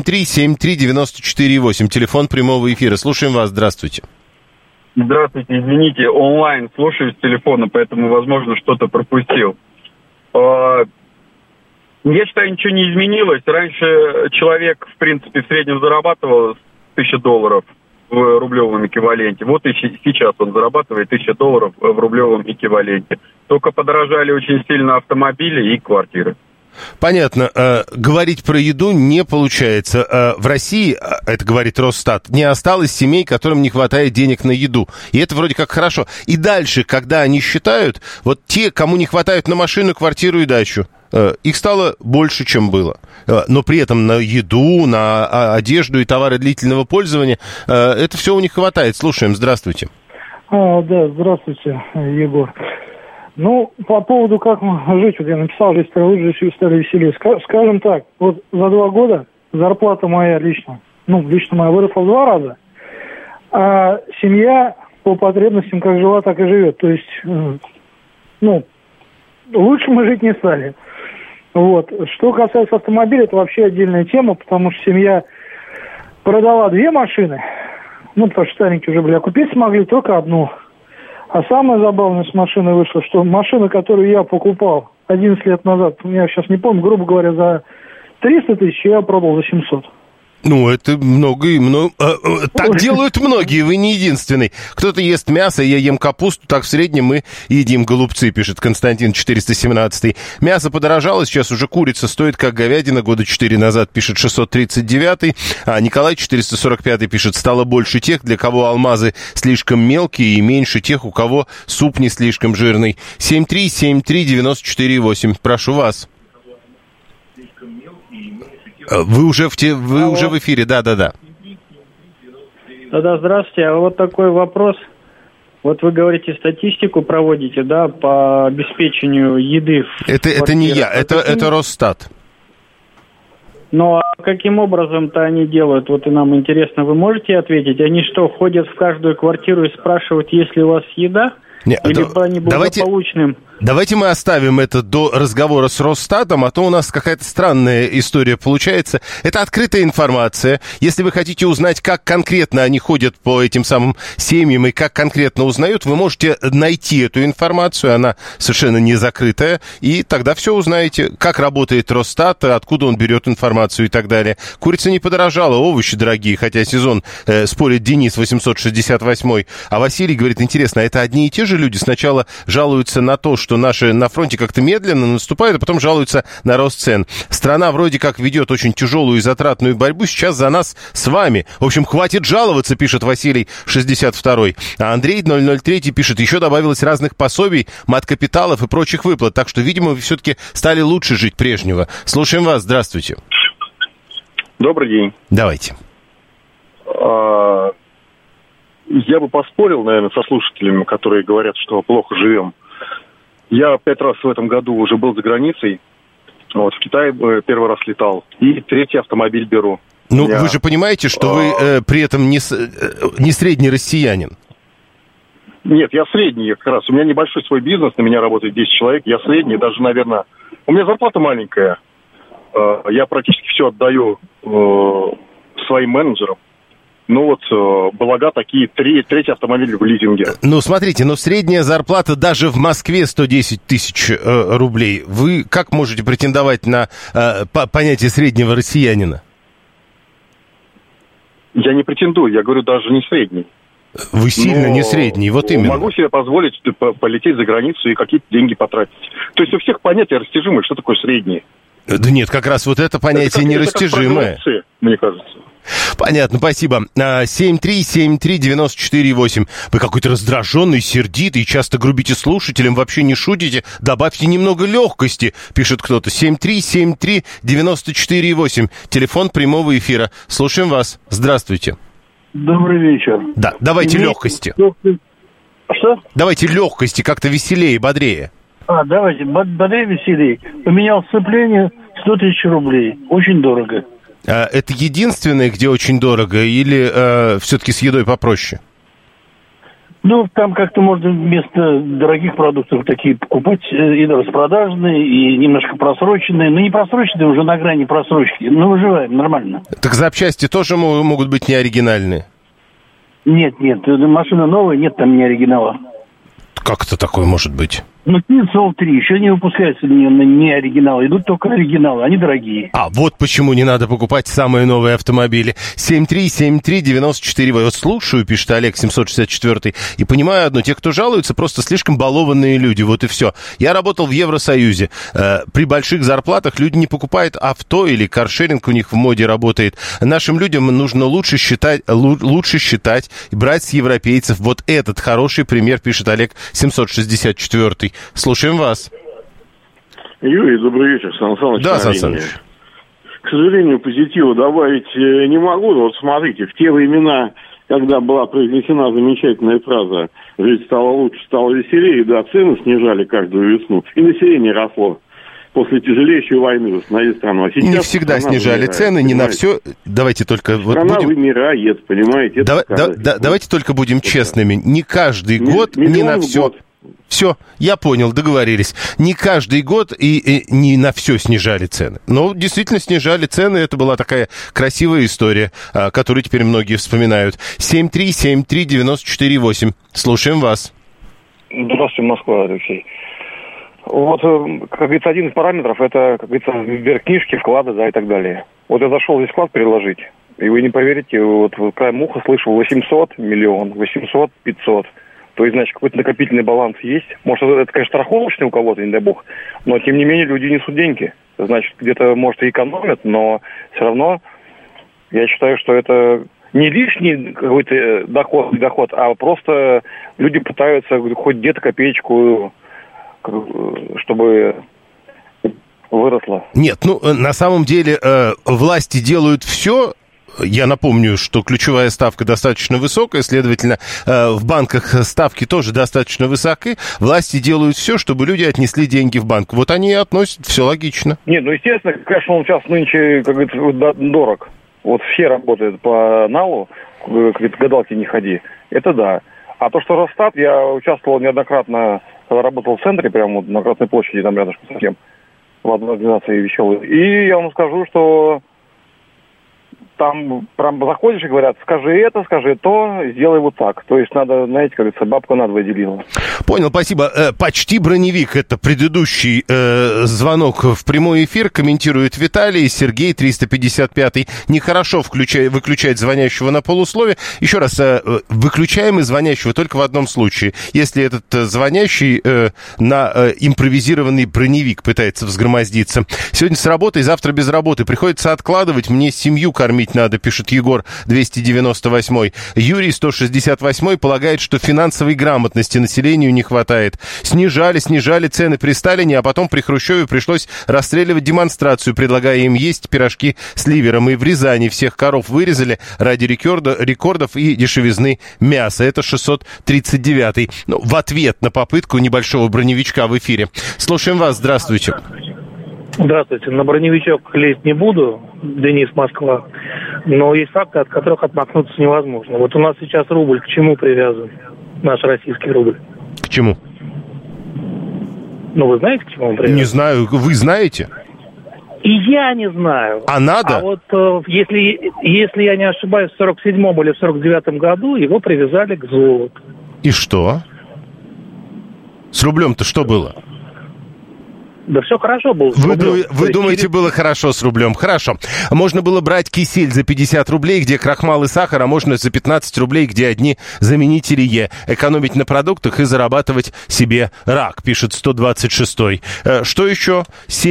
7373948, телефон прямого эфира. Слушаем вас, здравствуйте. Здравствуйте, извините, онлайн слушаю с телефона, поэтому, возможно, что-то пропустил. Я считаю, ничего не изменилось. Раньше человек, в принципе, в среднем зарабатывал $1000 в рублевом эквиваленте. Вот и сейчас он зарабатывает $1000 в рублевом эквиваленте. Только подорожали очень сильно автомобили и квартиры. Понятно. Говорить про еду не получается. В России, это говорит Росстат, не осталось семей, которым не хватает денег на еду. И это вроде как хорошо. И дальше, когда они считают, вот те, кому не хватает на машину, квартиру и дачу, их стало больше, чем было. Но при этом на еду, на одежду и товары длительного пользования это все у них хватает. Слушаем. Здравствуйте. Да, здравствуйте, Егор. По поводу, как жить, вот я написал, здесь стали веселее. Скажем так, вот за 2 года зарплата моя лично моя выросла в 2 раза, а семья по потребностям как жила, так и живет. То есть, лучше мы жить не стали. Что касается автомобиля, это вообще отдельная тема, потому что семья продала 2 машины, потому что старенькие уже были, а купить смогли только одну. А самое забавное с машиной вышло, что машина, которую я покупал 11 лет назад, я сейчас не помню, грубо говоря, за 300 тысяч, я продал за 700. Это много и много. Так делают многие, вы не единственный. Кто-то ест мясо, я ем капусту, так в среднем мы едим голубцы, пишет Константин 417. Мясо подорожало, сейчас уже курица стоит как говядина 4 года назад, пишет 639. А Николай 445 пишет, стало больше тех, для кого алмазы слишком мелкие, и меньше тех, у кого суп не слишком жирный. 7373948, прошу вас. Вы уже в эфире, да. Да, здравствуйте. А вот такой вопрос. Вот вы говорите, статистику проводите, да, по обеспечению еды. Это не я, это Росстат. А каким образом-то они делают? Вот и нам интересно, вы можете ответить? Они что, ходят в каждую квартиру и спрашивают, есть ли у вас еда? Или по неблагополучным Давайте мы оставим это до разговора с Росстатом, а то у нас какая-то странная история получается. Это открытая информация. Если вы хотите узнать, как конкретно они ходят по этим самым семьям и как конкретно узнают, вы можете найти эту информацию, она совершенно не закрытая, и тогда все узнаете, как работает Росстат, откуда он берет информацию и так далее. Курица не подорожала, овощи дорогие, хотя сезон, спорит Денис 868, а Василий говорит, интересно, а это одни и те же люди сначала жалуются на то, что наши на фронте как-то медленно наступают, а потом жалуются на рост цен. Страна вроде как ведет очень тяжелую и затратную борьбу, сейчас за нас с вами. В общем, хватит жаловаться, пишет Василий 62. А Андрей 003 пишет, еще добавилось разных пособий, маткапиталов и прочих выплат, так что, видимо, вы все-таки стали лучше жить прежнего. Слушаем вас, здравствуйте. Добрый день. Давайте. Я бы поспорил, наверное, со слушателями, которые говорят, что плохо живем. Я 5 раз в этом году уже был за границей. Вот, в Китай первый раз летал. И 3-й автомобиль беру. Ну, вы же понимаете, что вы при этом не средний россиянин. Нет, я средний как раз. У меня небольшой свой бизнес, на меня работает 10 человек. Я средний, даже, наверное... У меня зарплата маленькая. Я практически все отдаю своим менеджерам. Ну вот, блага такие, 3-й автомобиль в лизинге. Ну, смотрите, но средняя зарплата даже в Москве 110 тысяч рублей. Вы как можете претендовать на понятие среднего россиянина? Я не претендую, я говорю, даже не средний. Вы сильно не средний, вот именно. Могу себе позволить полететь за границу и какие-то деньги потратить. То есть у всех понятия растяжимые, что такое средний. Да нет, как раз вот это понятие нерастяжимое. Это как мне кажется. Понятно, спасибо. 7373948. Вы какой-то раздраженный, сердитый, часто грубите слушателям, вообще не шутите. Добавьте немного легкости, пишет кто-то. 7373948. Телефон прямого эфира. Слушаем вас. Здравствуйте. Добрый вечер. Да, давайте легкости. Что? Давайте легкости, как-то веселее, бодрее. Давайте, бодрее, веселее. Поменял сцепление 100 тысяч рублей. Очень дорого. Это единственное, где очень дорого, или все-таки с едой попроще? Ну, там как-то можно вместо дорогих продуктов такие покупать и распродажные, и немножко просроченные. Но не просроченные, уже на грани просрочки. Но выживаем нормально. Так запчасти тоже могут быть неоригинальные? Нет, машина новая, нет там не оригинала. Как это такое может быть? Ну, Soul 3 еще не выпускаются не оригиналы, идут только оригиналы, они дорогие. А вот почему не надо покупать самые новые автомобили. 7373948. Вот слушаю, пишет Олег 764, и понимаю одно, те, кто жалуются, просто слишком балованные люди, вот и все. Я работал в Евросоюзе. При больших зарплатах люди не покупают авто или каршеринг у них в моде работает. Нашим людям нужно лучше считать и брать с европейцев. Вот этот хороший пример, пишет Олег 764. Слушаем вас. Юрий, добрый вечер, Сан Саныч. Да, Сан Саныч. К сожалению, позитива добавить не могу, но вот смотрите, в те времена, когда была произнесена замечательная фраза «жить стало лучше, стало веселее», да, цены снижали каждую весну, и население росло. После тяжелейшей войны восстановили страну. А сейчас не всегда снижали вымирает, цены, понимаете? не на все. Давайте только... Страна вымирает, понимаете? Давайте только будем честными. Не каждый год, не на все... Все, я понял, договорились. Не каждый год и не на все снижали цены. Но действительно снижали цены. Это была такая красивая история, которую теперь многие вспоминают. 7373948. Слушаем вас. Здравствуйте, Москва, Алексей. Вот, как говорится, один из параметров, это, как говорится, вверх книжки, вклады, да, и так далее. Вот я зашел здесь вклад переложить, и вы не поверите, вот краем уха слышал 800 миллион, 800, 500. То есть, значит, какой-то накопительный баланс есть. Может, это, конечно, страховочный у кого-то, не дай бог. Но, тем не менее, люди несут деньги. Значит, где-то, может, и экономят, но все равно я считаю, что это не лишний какой-то доход, а просто люди пытаются хоть где-то копеечку, чтобы выросло. Нет, ну, на самом деле, власти делают все. Я напомню, что ключевая ставка достаточно высокая, следовательно, в банках ставки тоже достаточно высоки. Власти делают все, чтобы люди отнесли деньги в банк. Вот они и относят, все логично. Нет, ну, естественно, конечно, он сейчас нынче, как говорится, дорог. Вот все работают по налу, как говорится, гадалки не ходи. Это да. А то, что Росстат, я участвовал неоднократно, когда работал в центре, прямо вот на Красной площади, там рядышком совсем, в одной организации веселой. И я вам скажу, что там прям заходишь и говорят, скажи это, скажи то, сделай вот так. То есть надо, знаете, как говорится, бабка надвое делила. Понял, спасибо. Почти броневик. Это предыдущий звонок в прямой эфир. Комментирует Виталий. Сергей, 355-й. Нехорошо выключать звонящего на полуслове. Еще раз, выключаем и звонящего только в одном случае. Если этот звонящий на импровизированный броневик пытается взгромоздиться. Сегодня с работой, завтра без работы. Приходится откладывать. Мне семью кормить надо, пишет Егор, 298-й. Юрий, 168-й, полагает, что финансовой грамотности населению не хватает. Снижали цены при Сталине, а потом при Хрущеве пришлось расстреливать демонстрацию, предлагая им есть пирожки с ливером. И в Рязани всех коров вырезали ради рекордов и дешевизны мяса. Это 639-й. Ну, в ответ на попытку небольшого броневичка в эфире. Слушаем вас. Здравствуйте. Здравствуйте. На броневичок лезть не буду, Денис, Москва. Но есть факты, от которых отмахнуться невозможно. Вот у нас сейчас рубль к чему привязан? Наш российский рубль. К чему? Ну, вы знаете, к чему он привязан? Не знаю. Вы знаете? И я не знаю. А надо? А вот если я не ошибаюсь, в 47-м или в 49-м году его привязали к золоту. И что? С рублем-то что было? Да все хорошо было. Вы думаете, было хорошо с рублем? Хорошо. Можно было брать кисель за 50 рублей, где крахмал и сахар, а можно за 15 рублей, где одни заменители Е. Экономить на продуктах и зарабатывать себе рак, пишет 126-й. Что еще?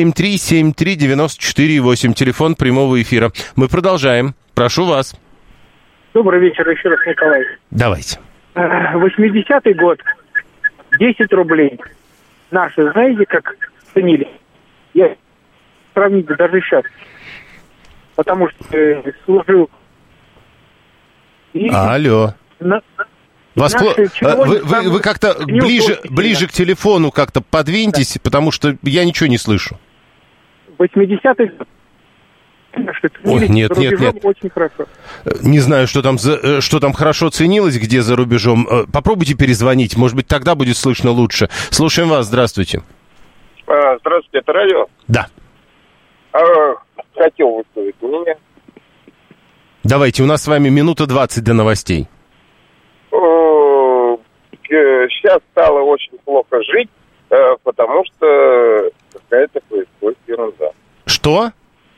7373948, телефон прямого эфира. Мы продолжаем. Прошу вас. Добрый вечер еще раз, Николай. Давайте. 80-й год. 10 рублей. Наши, знаете, как ценили? Я сравнить даже сейчас. Потому что служил. И алло. Вы как-то ближе к телефону как-то подвиньтесь, потому что я ничего не слышу. 80-й год. Ой, нет. Очень хорошо. Не знаю, что там хорошо ценилось, где за рубежом. Попробуйте перезвонить, может быть, тогда будет слышно лучше. Слушаем вас, здравствуйте. Здравствуйте, это радио? Да. Хотел высказать мнение. Давайте, у нас с вами минута 20 до новостей. Сейчас стало очень плохо жить, потому что какая-то происходит ерунда. Что?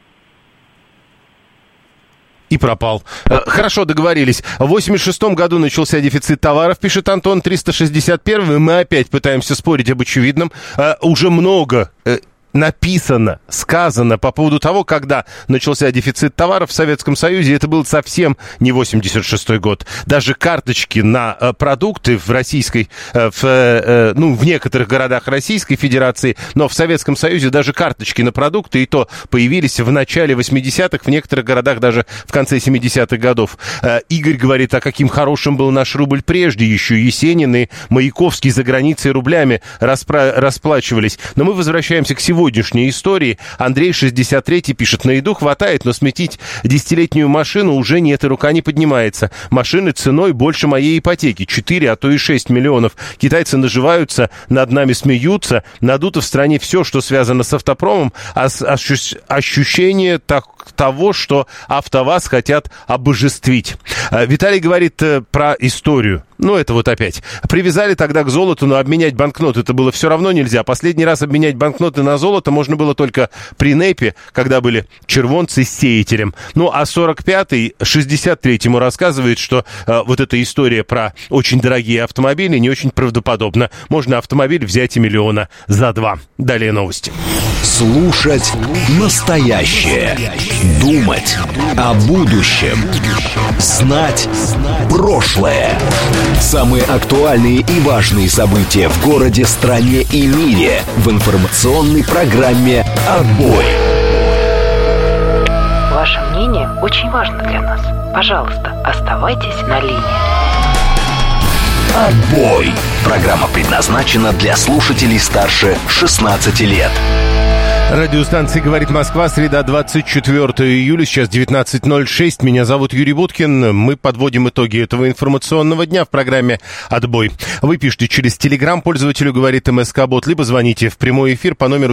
И пропал. Хорошо, договорились. В 86-м году начался дефицит товаров, пишет Антон, 361-й. Мы опять пытаемся спорить об очевидном. Уже много написано, сказано по поводу того, когда начался дефицит товаров в Советском Союзе. Это был совсем не 86-й год. Даже карточки на продукты в российской, в некоторых городах Российской Федерации, но в Советском Союзе даже карточки на продукты и то появились в начале 80-х, в некоторых городах даже в конце 70-х годов. Игорь говорит, а каким хорошим был наш рубль прежде. Еще Есенин и Маяковский за границей рублями расплачивались. Но мы возвращаемся к сегодняшней истории. Андрей, 63-й, пишет, на еду хватает, но сметить десятилетнюю машину уже нет, и рука не поднимается. Машины ценой больше моей ипотеки. 4, а то и 6 миллионов. Китайцы наживаются, над нами смеются. Надуто в стране все, что связано с автопромом. Ощущение того, что АвтоВАЗ хотят обожествить. Виталий говорит про историю. Ну, это вот опять. Привязали тогда к золоту, но обменять банкноты это было все равно нельзя. Последний раз обменять банкноты на золото можно было только при НЭПе, когда были червонцы с сеятелем. Ну, а 45-й, 63-му рассказывает, что вот эта история про очень дорогие автомобили не очень правдоподобна. Можно автомобиль взять и миллиона за 2. Далее новости. Слушать настоящее. Думать о будущем. Знать прошлое. Самые актуальные и важные события в городе, стране и мире в информационной программе «Отбой». Ваше мнение очень важно для нас. Пожалуйста, оставайтесь на линии. «Отбой». Программа предназначена для слушателей старше 16 лет. Радиостанция «Говорит Москва», среда, 24 июля, сейчас 19:06. Меня зовут Юрий Буткин. Мы подводим итоги этого информационного дня в программе «Отбой». Вы пишите через Telegram пользователю «Говорит МСК-бот», либо звоните в прямой эфир по номеру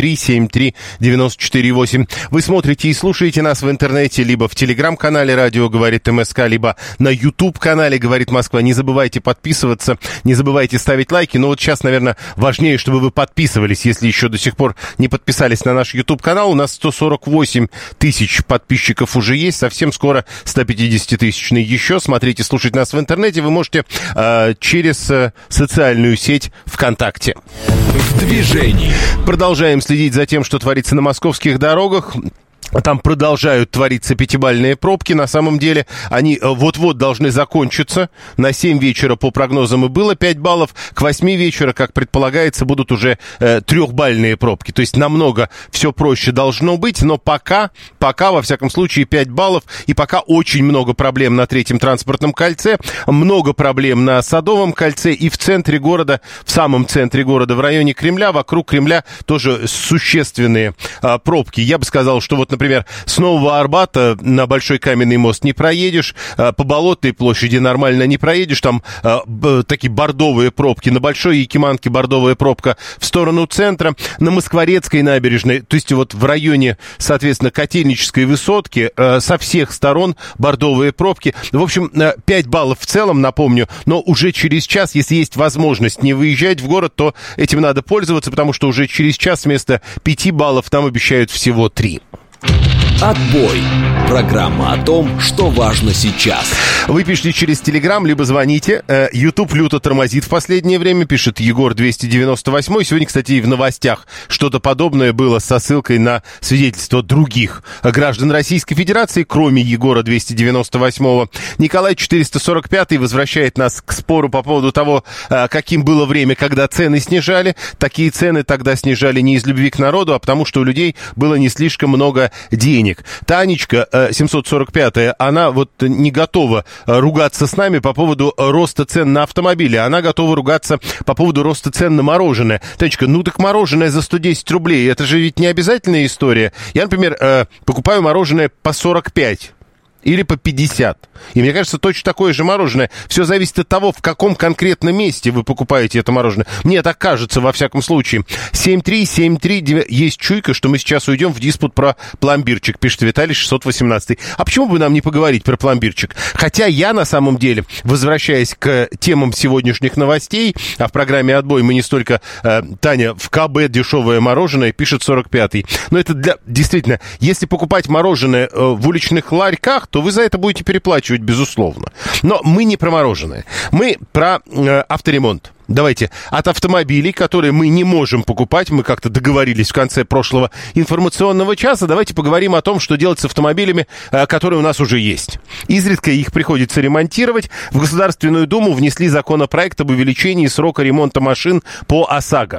7373948. Вы смотрите и слушаете нас в интернете, либо в Telegram-канале «Радио Говорит МСК», либо на YouTube-канале «Говорит Москва». Не забывайте подписываться, не забывайте ставить лайки. Но вот сейчас, наверное, важнее, чтобы вы подписывались, если еще до сих пор не подписались на наш YouTube-канал. У нас 148 тысяч подписчиков уже есть. Совсем скоро 150-тысячный еще. Смотрите, слушать нас в интернете вы можете через социальную сеть ВКонтакте. В движении. Продолжаем следить за тем, что творится на московских дорогах. Там продолжают твориться пятибалльные пробки. На самом деле они вот-вот должны закончиться. На 7 вечера по прогнозам и было 5 баллов. К 8 вечера, как предполагается, будут уже 3-бальные пробки. То есть намного все проще должно быть. Но пока, во всяком случае, 5 баллов. И пока очень много проблем на 3-м транспортном кольце. Много проблем на Садовом кольце. И в центре города, в самом центре города, в районе Кремля, вокруг Кремля тоже существенные пробки. Я бы сказал, что вот, например, с Нового Арбата на Большой Каменный мост не проедешь, по Болотной площади нормально не проедешь, там такие бордовые пробки, на Большой Якиманке бордовая пробка в сторону центра, на Москворецкой набережной, то есть вот в районе, соответственно, Котельнической высотки со всех сторон бордовые пробки. В общем, 5 баллов в целом, напомню, но уже через час, если есть возможность не выезжать в город, то этим надо пользоваться, потому что уже через час вместо 5 баллов нам обещают всего 3. Отбой. Программа о том, что важно сейчас. Вы пишите через Telegram, либо звоните. YouTube люто тормозит в последнее время, пишет Егор 298. Сегодня, кстати, и в новостях что-то подобное было со ссылкой на свидетельство других граждан Российской Федерации, кроме Егора 298. Николай 445 возвращает нас к спору по поводу того, каким было время, когда цены снижали. Такие цены тогда снижали не из любви к народу, а потому что у людей было не слишком много денег. Танечка 745-я, она вот не готова ругаться с нами по поводу роста цен на автомобили. Она готова ругаться по поводу роста цен на мороженое. Танечка, ну так мороженое за 110 рублей, это же ведь не обязательная история. Я, например, покупаю мороженое по 45. Или по 50. И мне кажется, точно такое же мороженое. Все зависит от того, в каком конкретном месте вы покупаете это мороженое. Мне так кажется, во всяком случае. 73739. Есть чуйка, что мы сейчас уйдем в диспут про пломбирчик, пишет Виталий 618. А почему бы нам не поговорить про пломбирчик? Хотя я, на самом деле, возвращаясь к темам сегодняшних новостей, а в программе «Отбой» мы не столько... Таня, в КБ дешевое мороженое, пишет 45-й. Но это для... Действительно, если покупать мороженое в уличных ларьках, то вы за это будете переплачивать, безусловно. Но мы не про мороженое. Мы про авторемонт. Давайте от автомобилей, которые мы не можем покупать, мы как-то договорились в конце прошлого информационного часа, давайте поговорим о том, что делать с автомобилями, которые у нас уже есть. Изредка их приходится ремонтировать. В Государственную Думу внесли законопроект об увеличении срока ремонта машин по ОСАГО.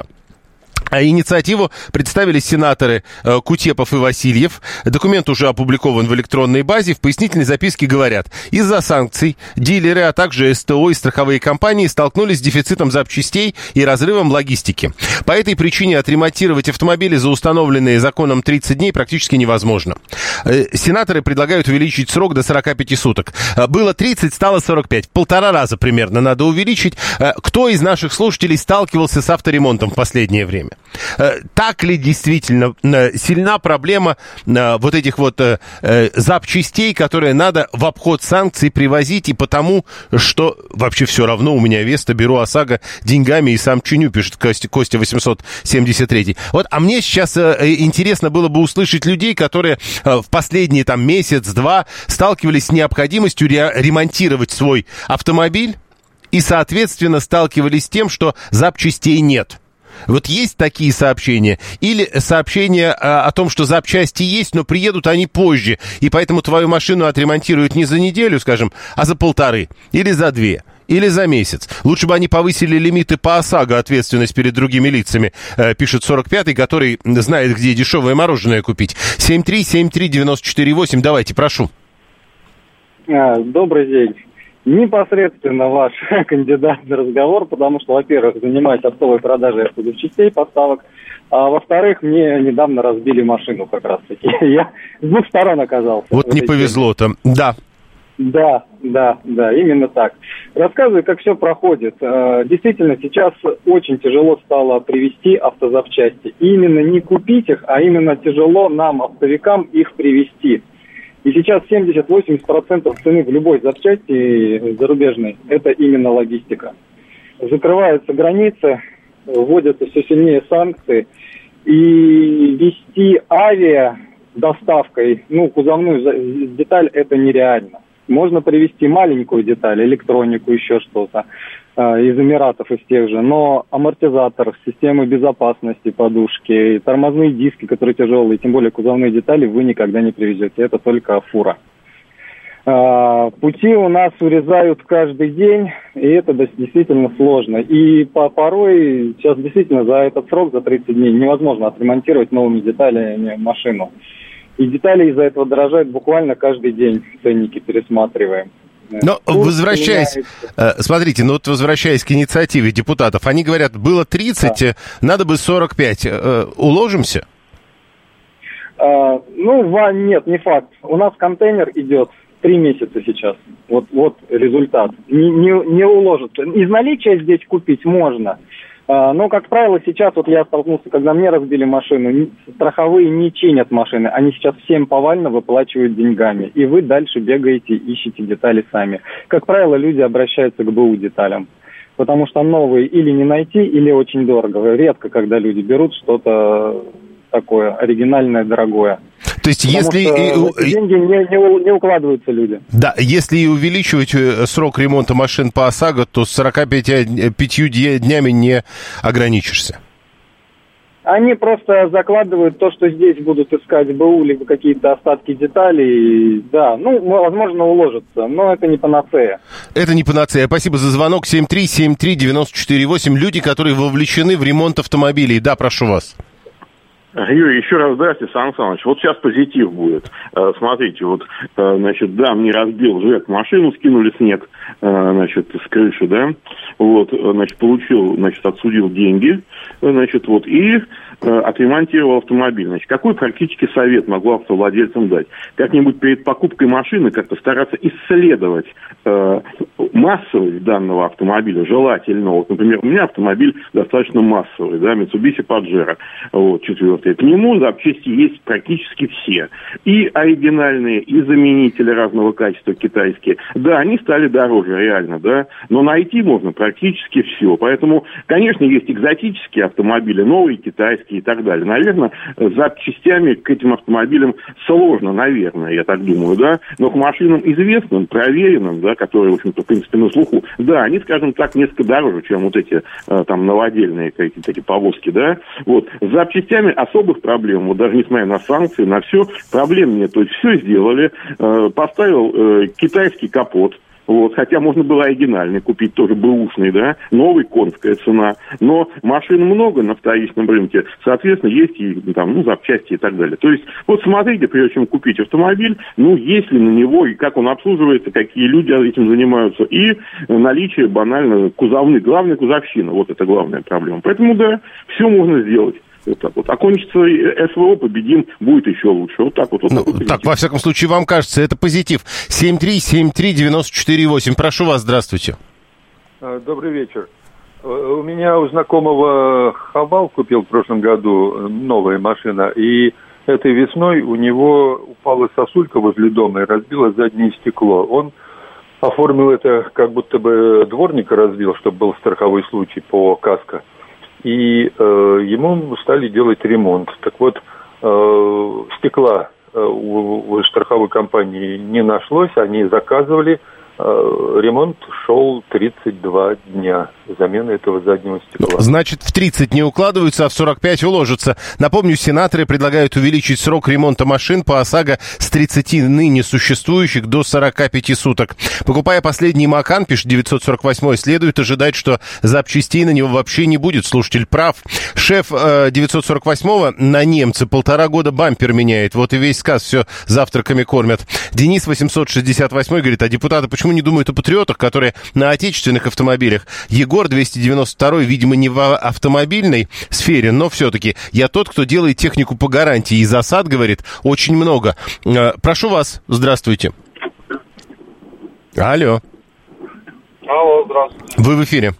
Инициативу представили сенаторы Кутепов и Васильев. Документ уже опубликован в электронной базе. В пояснительной записке говорят: из-за санкций дилеры, а также СТО и страховые компании столкнулись с дефицитом запчастей и разрывом логистики. По этой причине отремонтировать автомобили за установленные законом 30 дней практически невозможно. Сенаторы предлагают увеличить срок до 45 суток. Было 30, стало 45. 1,5 раза примерно надо увеличить. Кто из наших слушателей сталкивался с авторемонтом в последнее время? Так ли действительно сильна проблема вот этих вот запчастей, которые надо в обход санкций привозить, и потому, что вообще все равно у меня Веста, беру ОСАГО деньгами и сам чиню, пишет Костя 873. Вот, а мне сейчас интересно было бы услышать людей, которые в последние там месяц-два сталкивались с необходимостью ремонтировать свой автомобиль и, соответственно, сталкивались с тем, что запчастей нет. Вот есть такие сообщения? Или сообщения о том, что запчасти есть, но приедут они позже, и поэтому твою машину отремонтируют не за неделю, скажем, а за 1,5, или за 2, или за месяц. Лучше бы они повысили лимиты по ОСАГО, ответственность перед другими лицами, пишет 45-й, который знает, где дешевое мороженое купить. 7373948, давайте, прошу. Добрый день. непосредственно ваш кандидат на разговор, потому что, во-первых, занимаюсь оптовой продажей автозапчастей, поставок, а во-вторых, мне недавно разбили машину как раз-таки. Я с двух сторон оказался. Вот не повезло-то, да. Да, именно так. Рассказываю, как все проходит. Действительно, сейчас очень тяжело стало привезти автозапчасти. И именно не купить их, а именно тяжело нам, оптовикам, их привезти. И сейчас 70-80% цены в любой запчасти зарубежной – это именно логистика. Закрываются границы, вводятся все сильнее санкции. И вести доставкой, кузовную деталь – это нереально. Можно привезти маленькую деталь, электронику, еще что-то из Эмиратов, из тех же, но амортизатор, системы безопасности, подушки, тормозные диски, которые тяжелые, тем более кузовные детали, вы никогда не привезете. Это только фура. Пути у нас урезают каждый день, и это действительно сложно. И порой сейчас действительно за этот срок, за 30 дней, невозможно отремонтировать новыми деталями машину. И детали из-за этого дорожают буквально каждый день, ценники пересматриваем. Но возвращаясь, смотрите, возвращаясь к инициативе депутатов, они говорят, было 30, надо бы 45. Уложимся? Нет, не факт. У нас контейнер идет 3 месяца сейчас. Вот результат. Не уложится. Из наличия здесь купить можно. Но, как правило, сейчас я столкнулся, когда мне разбили машину, страховые не чинят машины, они сейчас всем повально выплачивают деньгами, и вы дальше бегаете, ищете детали сами. Как правило, люди обращаются к БУ деталям, потому что новые или не найти, или очень дорого. Редко, когда люди берут что-то такое оригинальное, дорогое. То есть, потому если деньги не укладываются люди. Да, если увеличивать срок ремонта машин по ОСАГО, то с 45 днями не ограничишься. Они просто закладывают то, что здесь будут искать БУ, либо какие-то остатки деталей. Да, возможно, уложится, но это не панацея. Это не панацея. Спасибо за звонок. 7373948. Люди, которые вовлечены в ремонт автомобилей. Да, прошу вас. Юрий, еще раз здравствуйте, Сан Саныч. Вот сейчас позитив будет. Смотрите, мне разбил ЖЭК машину, скинули снег, с крыши, да. Получил, отсудил деньги, и отремонтировал автомобиль. Какой практически совет могу автовладельцам дать? Как-нибудь перед покупкой машины как-то стараться исследовать массовость данного автомобиля, желательно. Например, у меня автомобиль достаточно массовый, да, Mitsubishi Pajero, 4. К нему запчасти есть практически все. И оригинальные, и заменители разного качества китайские. Да, они стали дороже, реально, да, но найти можно практически все. Поэтому, конечно, есть экзотические автомобили, новые китайские и так далее. Наверное, с запчастями к этим автомобилям сложно, наверное, я так думаю, да, но к машинам известным, проверенным, да, которые, в общем-то, в принципе, на слуху, да, они, скажем так, несколько дороже, чем эти новодельные какие-то такие повозки, да. С запчастями особых проблем, даже несмотря на санкции, на все, проблем нет. То есть все сделали, поставил китайский капот, хотя можно было оригинальный купить, тоже бэушный, да, новый, конская цена, но машин много на вторичном рынке, соответственно, есть и запчасти и так далее. То есть, смотрите, прежде чем купить автомобиль, есть ли на него, и как он обслуживается, какие люди этим занимаются, и наличие банально кузовных, главная кузовщина, это главная проблема. Поэтому, да, все можно сделать. Окончится СВО, победим, будет еще лучше. Так, во всяком случае, вам кажется, это позитив. 7373948. Прошу вас, здравствуйте. Добрый вечер. У меня у знакомого Хавал купил в прошлом году, новая машина, и этой весной у него упала сосулька возле дома и разбила заднее стекло. Он оформил это, как будто бы дворника разбил, чтобы был страховой случай по каско. И ему стали делать ремонт. Так стекла у страховой компании не нашлось, они заказывали. Ремонт шел 32 дня, замена этого заднего стекла. Значит, в 30 не укладываются, а в 45 уложатся. Напомню, сенаторы предлагают увеличить срок ремонта машин по ОСАГО с 30 ныне существующих до 45 суток. Покупая последний Макан, пишет 948, следует ожидать, что запчастей на него вообще не будет. Слушатель прав. Шеф 948-го на немца 1,5 года бампер меняет. Вот и весь сказ, все завтраками кормят. Денис 868 говорит, а депутаты почему почему не думают о патриотах, которые на отечественных автомобилях? Егор, 292-й, видимо, не в автомобильной сфере, но все-таки я тот, кто делает технику по гарантии. И засад, говорит, очень много. Прошу вас, здравствуйте. Алло. Алло, здравствуйте. Вы в эфире.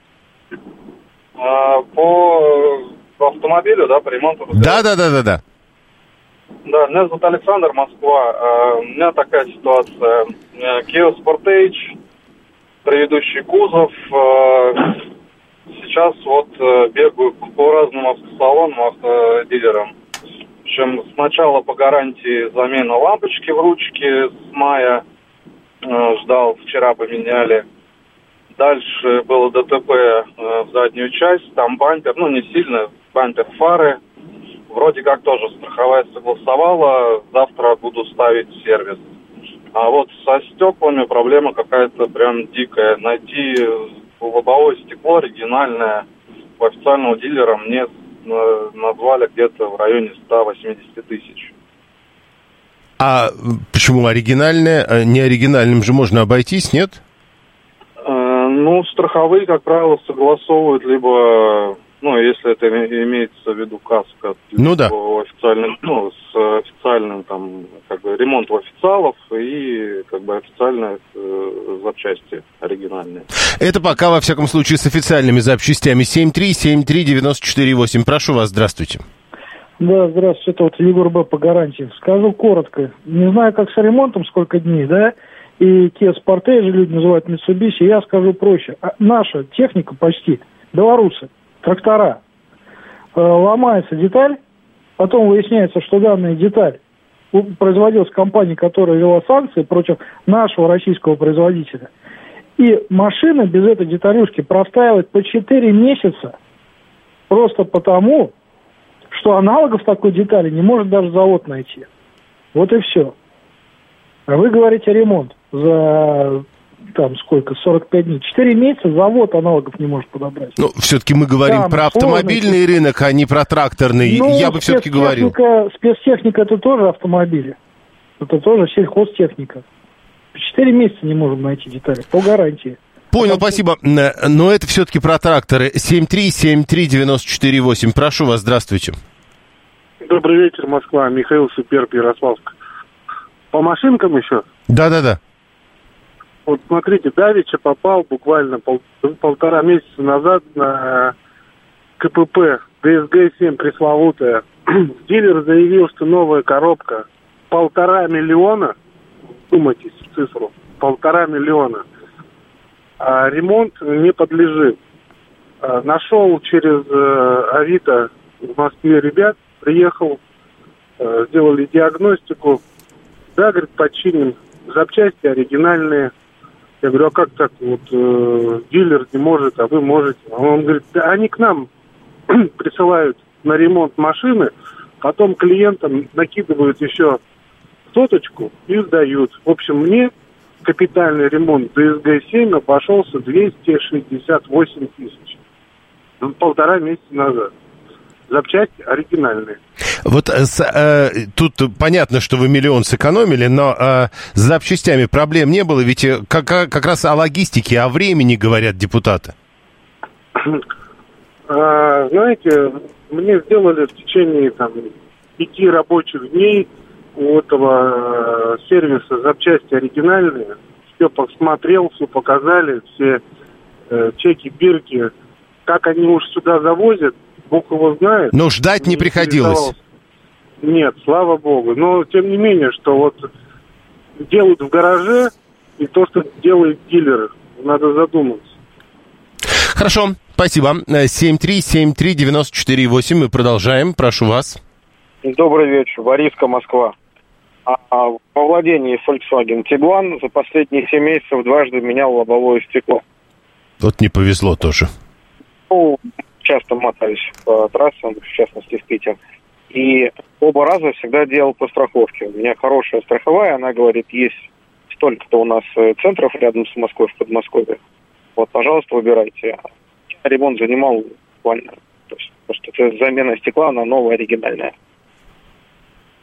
По автомобилю, да, по ремонту? Да. Да, меня зовут Александр, Москва. У меня такая ситуация. Kia Sportage, предыдущий кузов. Сейчас вот бегаю по разным автосалонам, автодилерам. В общем, сначала по гарантии замена лампочки в ручке с мая. Ждал, вчера поменяли. Дальше было ДТП в заднюю часть, там бампер, не сильно, бампер фары. Вроде как тоже страховая согласовала, завтра буду ставить сервис. А вот со стеклами проблема какая-то прям дикая. Найти лобовое стекло оригинальное у официального дилера мне назвали где-то в районе 180 тысяч. А почему оригинальное? Не оригинальным же можно обойтись, нет? Страховые, как правило, согласовывают либо, если это имеется в виду каска, с официальным там, ремонт у официалов и официальные запчасти оригинальные. Это пока, во всяком случае, с официальными запчастями. 7373948. Прошу вас, здравствуйте. Да, здравствуйте, это Егор Б. по гарантии. Скажу коротко. Не знаю, как с ремонтом, сколько дней, да? И Kia Sportage люди называют Mitsubishi. Я скажу проще. Наша техника почти, белорусы, трактора. Ломается деталь, потом выясняется, что данная деталь производилась компанией, которая вела санкции против нашего российского производителя. И машина без этой деталюшки простаивает по 4 месяца просто потому, что аналогов такой детали не может даже завод найти. Вот и все. А вы говорите ремонт за 45 дней. 4 месяца завод аналогов не может подобрать. Все-таки мы говорим про автомобильный рынок, а не про тракторный. Я бы все-таки говорил. Спецтехника это тоже автомобили. Это тоже сельхозтехника. 4 месяца не можем найти детали по гарантии. Понял, спасибо. Но это все-таки про тракторы. 7373948. Прошу вас, здравствуйте. Добрый вечер, Москва. Михаил Суперб, Ярославск. По машинкам еще? Да. Вот смотрите, давеча попал буквально полтора месяца назад на КПП ДСГ-7 пресловутая. Дилер заявил, что новая коробка 1,5 миллиона. Думайтесь в цифру. 1,5 миллиона. А ремонт не подлежит. Нашел через Авито в Москве ребят, приехал, сделали диагностику. Да, говорит, починим. Запчасти оригинальные. Я говорю, а как так? Дилер не может, а вы можете. Он говорит, да они к нам присылают на ремонт машины, потом клиентам накидывают еще соточку и сдают. В общем, мне капитальный ремонт ДСГ-7 обошелся 268 тысяч. 1,5 месяца назад. Запчасти оригинальные. Вот тут понятно, что вы миллион сэкономили, но с запчастями проблем не было, ведь как раз о логистике, о времени говорят депутаты. Знаете, мне сделали в течение 5 рабочих дней у этого сервиса запчасти оригинальные. Все посмотрел, все показали, все чеки, бирки. Как они уж сюда завозят, Бог его знает. Но ждать не приходилось. Нет, слава богу. Но, тем не менее, что делают в гараже и то, что делает дилер, надо задуматься. Хорошо, спасибо. 7373948, мы продолжаем. Прошу вас. Добрый вечер. Бориска, Москва. Во владении Volkswagen Tiguan за последние 7 месяцев дважды менял лобовое стекло. Вот не повезло тоже. Часто мотались по трассам, в частности в Питер. И оба раза всегда делал по страховке. У меня хорошая страховая, она говорит, есть столько-то у нас центров рядом с Москвой, в Подмосковье. Вот, пожалуйста, выбирайте. Ремонт занимал буквально. То есть, просто это замена стекла на новое, оригинальное.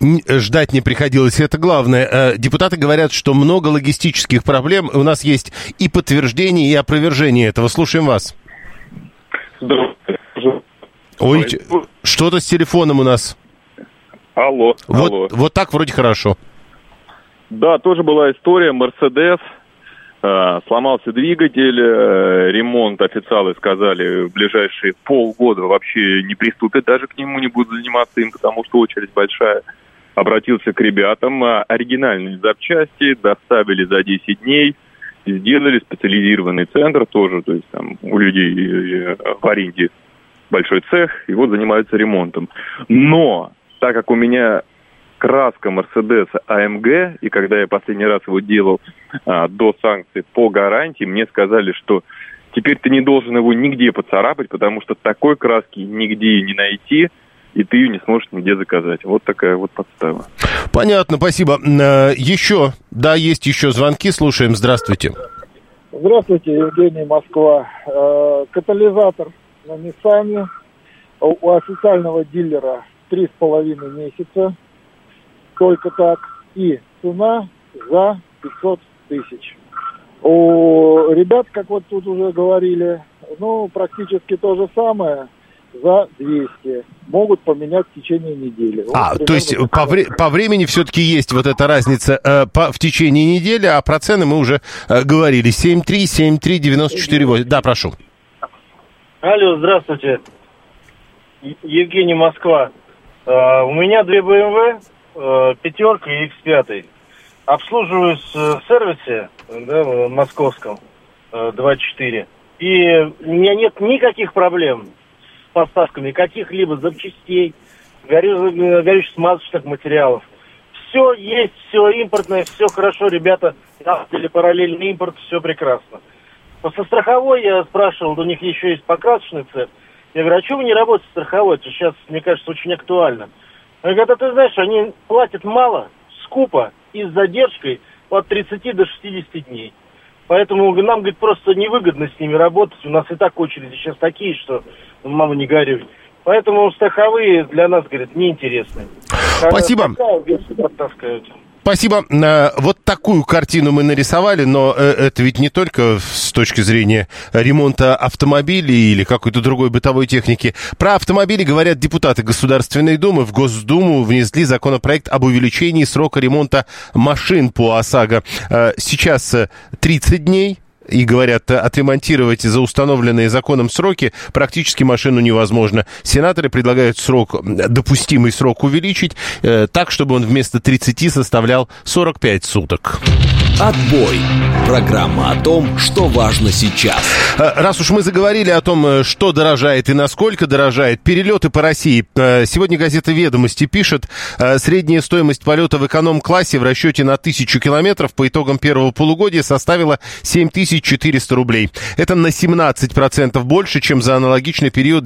ждать не приходилось, это главное. Депутаты говорят, что много логистических проблем. У нас есть и подтверждение, и опровержение этого. Слушаем вас. Здравствуйте. Ой, что-то с телефоном у нас. Алло. Вот так вроде хорошо. Да, тоже была история. Мерседес. Сломался двигатель. Ремонт официалы сказали, в ближайшие полгода вообще не приступят даже к нему, не будут заниматься им, потому что очередь большая. Обратился к ребятам. Оригинальные запчасти доставили за 10 дней. Сделали специализированный центр тоже. То есть там у людей в аренде большой цех, и вот занимаются ремонтом. Но, так как у меня краска Мерседеса АМГ, и когда я последний раз его делал до санкций по гарантии, мне сказали, что теперь ты не должен его нигде поцарапать, потому что такой краски нигде не найти, и ты ее не сможешь нигде заказать. Вот такая вот подстава. Понятно, спасибо. Еще, да, есть еще звонки, слушаем. Здравствуйте. Здравствуйте, Евгений, Москва. Катализатор на Ниссане у официального дилера 3,5 месяца, только так, и цена за 500 тысяч. У ребят, как вот тут уже говорили, практически то же самое, за 200. Могут поменять в течение недели. То есть по времени все-таки есть вот эта разница в течение недели, а про цены мы уже говорили. 7-3, 7-3, 94-8. Да, прошу. Алло, здравствуйте. Евгений, Москва. У меня 2 BMW, пятерка и X5. Обслуживаюсь в сервисе, да, в московском, 24. И у меня нет никаких проблем с поставками каких-либо запчастей, горюче-смазочных материалов. Все есть, все импортное, все хорошо, ребята наладили параллельный импорт, все прекрасно. Со страховой я спрашивал, у них еще есть покрасочный цех. Я говорю, а что вы не работаете с страховой? Это сейчас, мне кажется, очень актуально. Я говорю, ты знаешь, они платят мало, скупо и с задержкой от 30 до 60 дней. Поэтому нам, говорит, просто невыгодно с ними работать. У нас и так очереди сейчас такие, что мама не горюй. Поэтому страховые для нас, говорит, неинтересны. Спасибо. Спасибо. Вот такую картину мы нарисовали, но это ведь не только с точки зрения ремонта автомобилей или какой-то другой бытовой техники. Про автомобили говорят депутаты Государственной Думы. В Госдуму внесли законопроект об увеличении срока ремонта машин по ОСАГО. Сейчас 30 дней. И говорят, отремонтировать за установленные законом сроки практически машину невозможно. Сенаторы предлагают допустимый срок увеличить так, чтобы он вместо 30 составлял 45 суток. Отбой. Программа о том, что важно сейчас. Раз уж мы заговорили о том, что дорожает и насколько дорожает, перелеты по России. Сегодня газета «Ведомости» пишет, средняя стоимость полета в эконом-классе в расчете на 1000 километров по итогам первого полугодия составила 7400 рублей. Это на 17% больше, чем за аналогичный период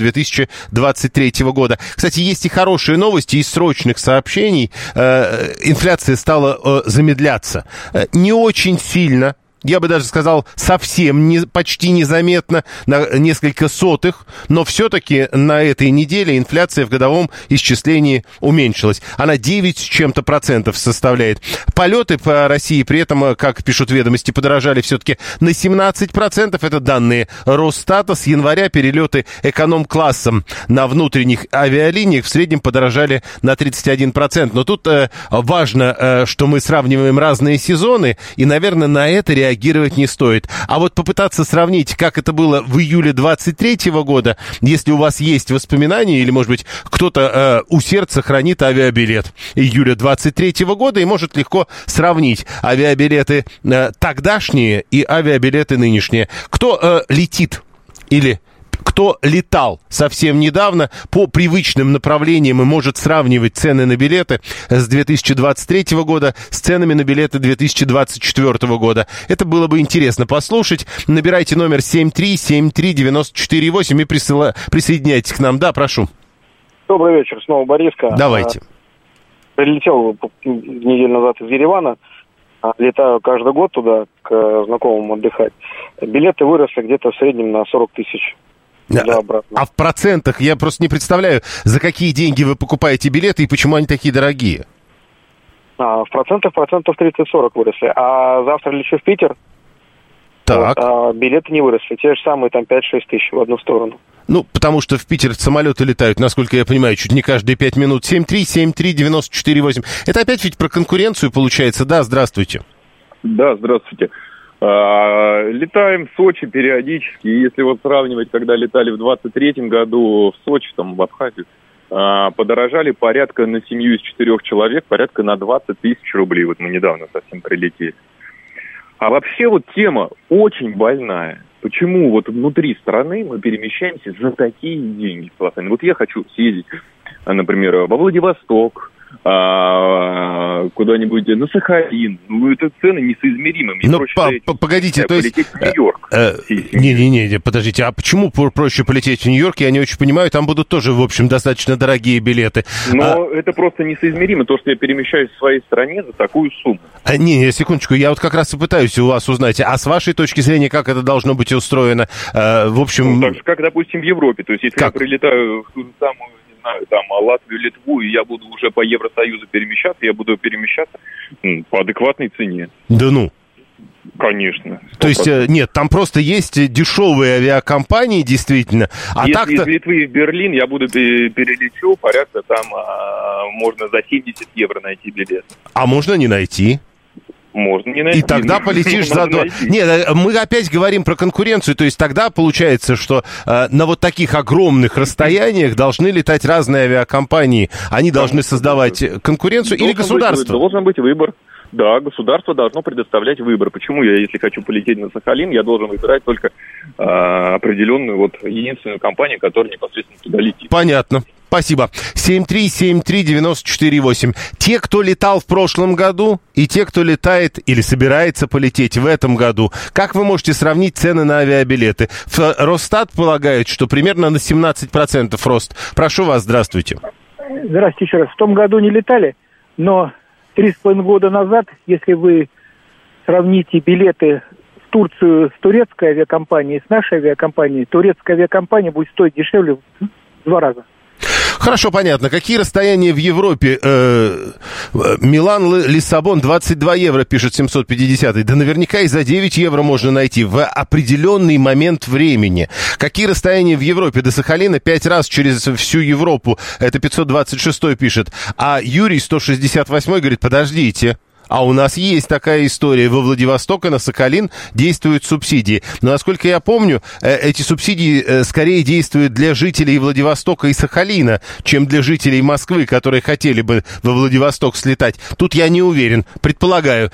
2023 года. Кстати, есть и хорошие новости из срочных сообщений. Инфляция стала замедляться. Не очень сильно. Я бы даже сказал, совсем почти незаметно, на несколько сотых, но все-таки на этой неделе инфляция в годовом исчислении уменьшилась. Она 9 с чем-то процентов составляет. Полеты по России при этом, как пишут «Ведомости», подорожали все-таки на 17%. Это данные Росстата. С января перелеты эконом-классом на внутренних авиалиниях в среднем подорожали на 31%. Но тут важно, что мы сравниваем разные сезоны, и, наверное, на это реагировать не стоит. А вот попытаться сравнить, как это было в июле 23 года, если у вас есть воспоминания, или, может быть, кто-то у сердца хранит авиабилет июля 23 года и может легко сравнить авиабилеты тогдашние и авиабилеты нынешние. Кто летит или кто летал совсем недавно по привычным направлениям и может сравнивать цены на билеты с 2023 года с ценами на билеты 2024 года. Это было бы интересно послушать. Набирайте номер 7373948 и присоединяйтесь к нам. Да, прошу. Добрый вечер, снова Бориска. Давайте. Прилетел неделю назад из Еревана. Летаю каждый год туда к знакомым отдыхать. Билеты выросли где-то в среднем на 40 тысяч. А в процентах я просто не представляю, за какие деньги вы покупаете билеты и почему они такие дорогие. В процентов 30-40 выросли. А завтра лечу в Питер. Так. Вот, билеты не выросли. Те же самые там 5-6 тысяч в одну сторону. Ну, потому что в Питер самолеты летают, насколько я понимаю, чуть не каждые 5 минут. 7373948. Это опять ведь про конкуренцию получается. Да, здравствуйте. Да, здравствуйте. Летаем в Сочи периодически. Если вот сравнивать, когда летали в 23-м году в Сочи, там, в Абхазию, подорожали порядка на семью из 4 человек, порядка на 20 тысяч рублей. Вот мы недавно совсем прилетели. А вообще вот тема очень больная. Почему вот внутри страны мы перемещаемся за такие деньги? Вот я хочу съездить, например, во Владивосток, куда-нибудь на Сахалин. Ну, это цены несоизмеримы. Ну, погодите, то есть... в Нью-Йорк. Не, подождите, а почему проще полететь в Нью-Йорк? Я не очень понимаю, там будут тоже, в общем, достаточно дорогие билеты. Но это просто несоизмеримо, то, что я перемещаюсь в своей стране за такую сумму. Не, секундочку, я вот как раз и пытаюсь у вас узнать, а с вашей точки зрения, как это должно быть устроено? В общем... Ну, так же, как, допустим, в Европе. То есть, если я прилетаю в ту же самую, там, Латвию, Литву, и я буду уже по Евросоюзу перемещаться, я буду перемещаться по адекватной цене. Да ну? Конечно. 100%. То есть, нет, там просто есть дешевые авиакомпании, действительно. А если так-то... из Литвы в Берлин я буду перелечу, порядка там можно за 70 евро найти билет. А можно не найти? Можно не найти. И тогда полетишь за... Нет, мы опять говорим про конкуренцию, то есть тогда получается, что на вот таких огромных расстояниях должны летать разные авиакомпании. Они должны создавать конкуренцию или государство? Должен быть выбор. Да, государство должно предоставлять выбор. Почему я, если хочу полететь на Сахалин, я должен выбирать только определенную, вот, единственную компанию, которая непосредственно туда летит? Понятно. Спасибо. 7373948. Те, кто летал в прошлом году, и те, кто летает или собирается полететь в этом году, как вы можете сравнить цены на авиабилеты? Росстат полагает, что примерно на 17% рост. Прошу вас, здравствуйте. Здравствуйте еще раз. В том году не летали, но 3,5 года назад, если вы сравните билеты в Турцию с турецкой авиакомпанией, с нашей авиакомпанией, турецкая авиакомпания будет стоить дешевле в 2 раза. Хорошо, понятно. Какие расстояния в Европе? Милан-Лиссабон 22 евро, пишет 750. Да наверняка и за 9 евро можно найти в определенный момент времени. Какие расстояния в Европе? До Сахалина 5 раз через всю Европу. Это 526 пишет. А Юрий 168 говорит, подождите. А у нас есть такая история. Во Владивосток и на Сахалин действуют субсидии. Но, насколько я помню, эти субсидии скорее действуют для жителей Владивостока и Сахалина, чем для жителей Москвы, которые хотели бы во Владивосток слетать. Тут я не уверен. Предполагаю.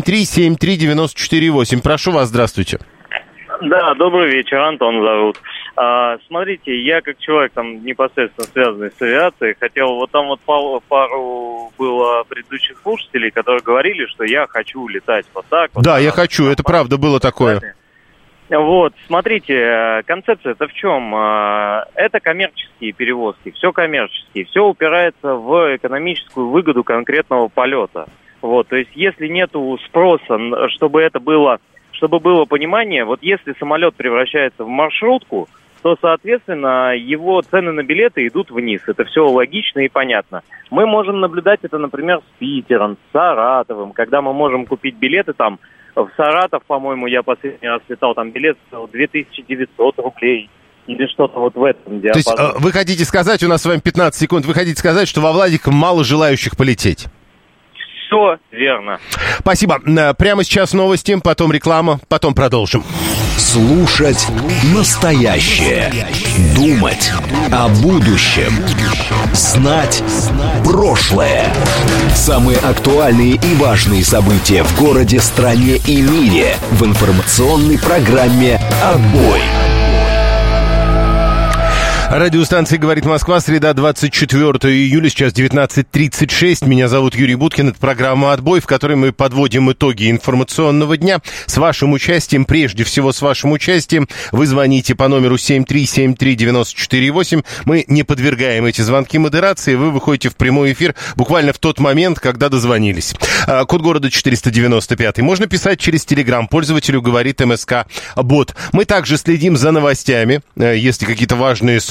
7373948. Прошу вас, здравствуйте. Да, добрый вечер, Антон зовут. Смотрите, я как человек там непосредственно связанный с авиацией, хотел, вот там вот пару было предыдущих слушателей, которые говорили, что я хочу летать вот так. Вот, да, я хочу, это правда было такое. Вот, смотрите, концепция-то в чем? Это коммерческие перевозки, все коммерческие, все упирается в экономическую выгоду конкретного полета. Вот, то есть если нету спроса, чтобы было понимание, вот если самолет превращается в маршрутку, то, соответственно, его цены на билеты идут вниз. Это все логично и понятно. Мы можем наблюдать это, например, с Питером, с Саратовым, когда мы можем купить билеты там. В Саратов, по-моему, я последний раз летал, там билет стоил 2900 рублей. Или что-то вот в этом диапазоне. То есть вы хотите сказать, у нас с вами 15 секунд, вы хотите сказать, что во Владике мало желающих полететь? Все верно. Спасибо. Прямо сейчас новости, потом реклама, потом продолжим. Слушать настоящее. Думать о будущем. Знать прошлое. Самые актуальные и важные события в городе, стране и мире в информационной программе «Отбой». Радиостанция «Говорит Москва», среда, 24 июля, сейчас 19:36. Меня зовут Юрий Буткин. Это программа «Отбой», в которой мы подводим итоги информационного дня. С вашим участием, прежде всего с вашим участием, вы звоните по номеру 7373948. Мы не подвергаем эти звонки модерации. Вы выходите в прямой эфир буквально в тот момент, когда дозвонились. Код города 495. Можно писать через Телеграм. Пользователю говорит МСК Бот. Мы также следим за новостями. Если какие-то важные сроки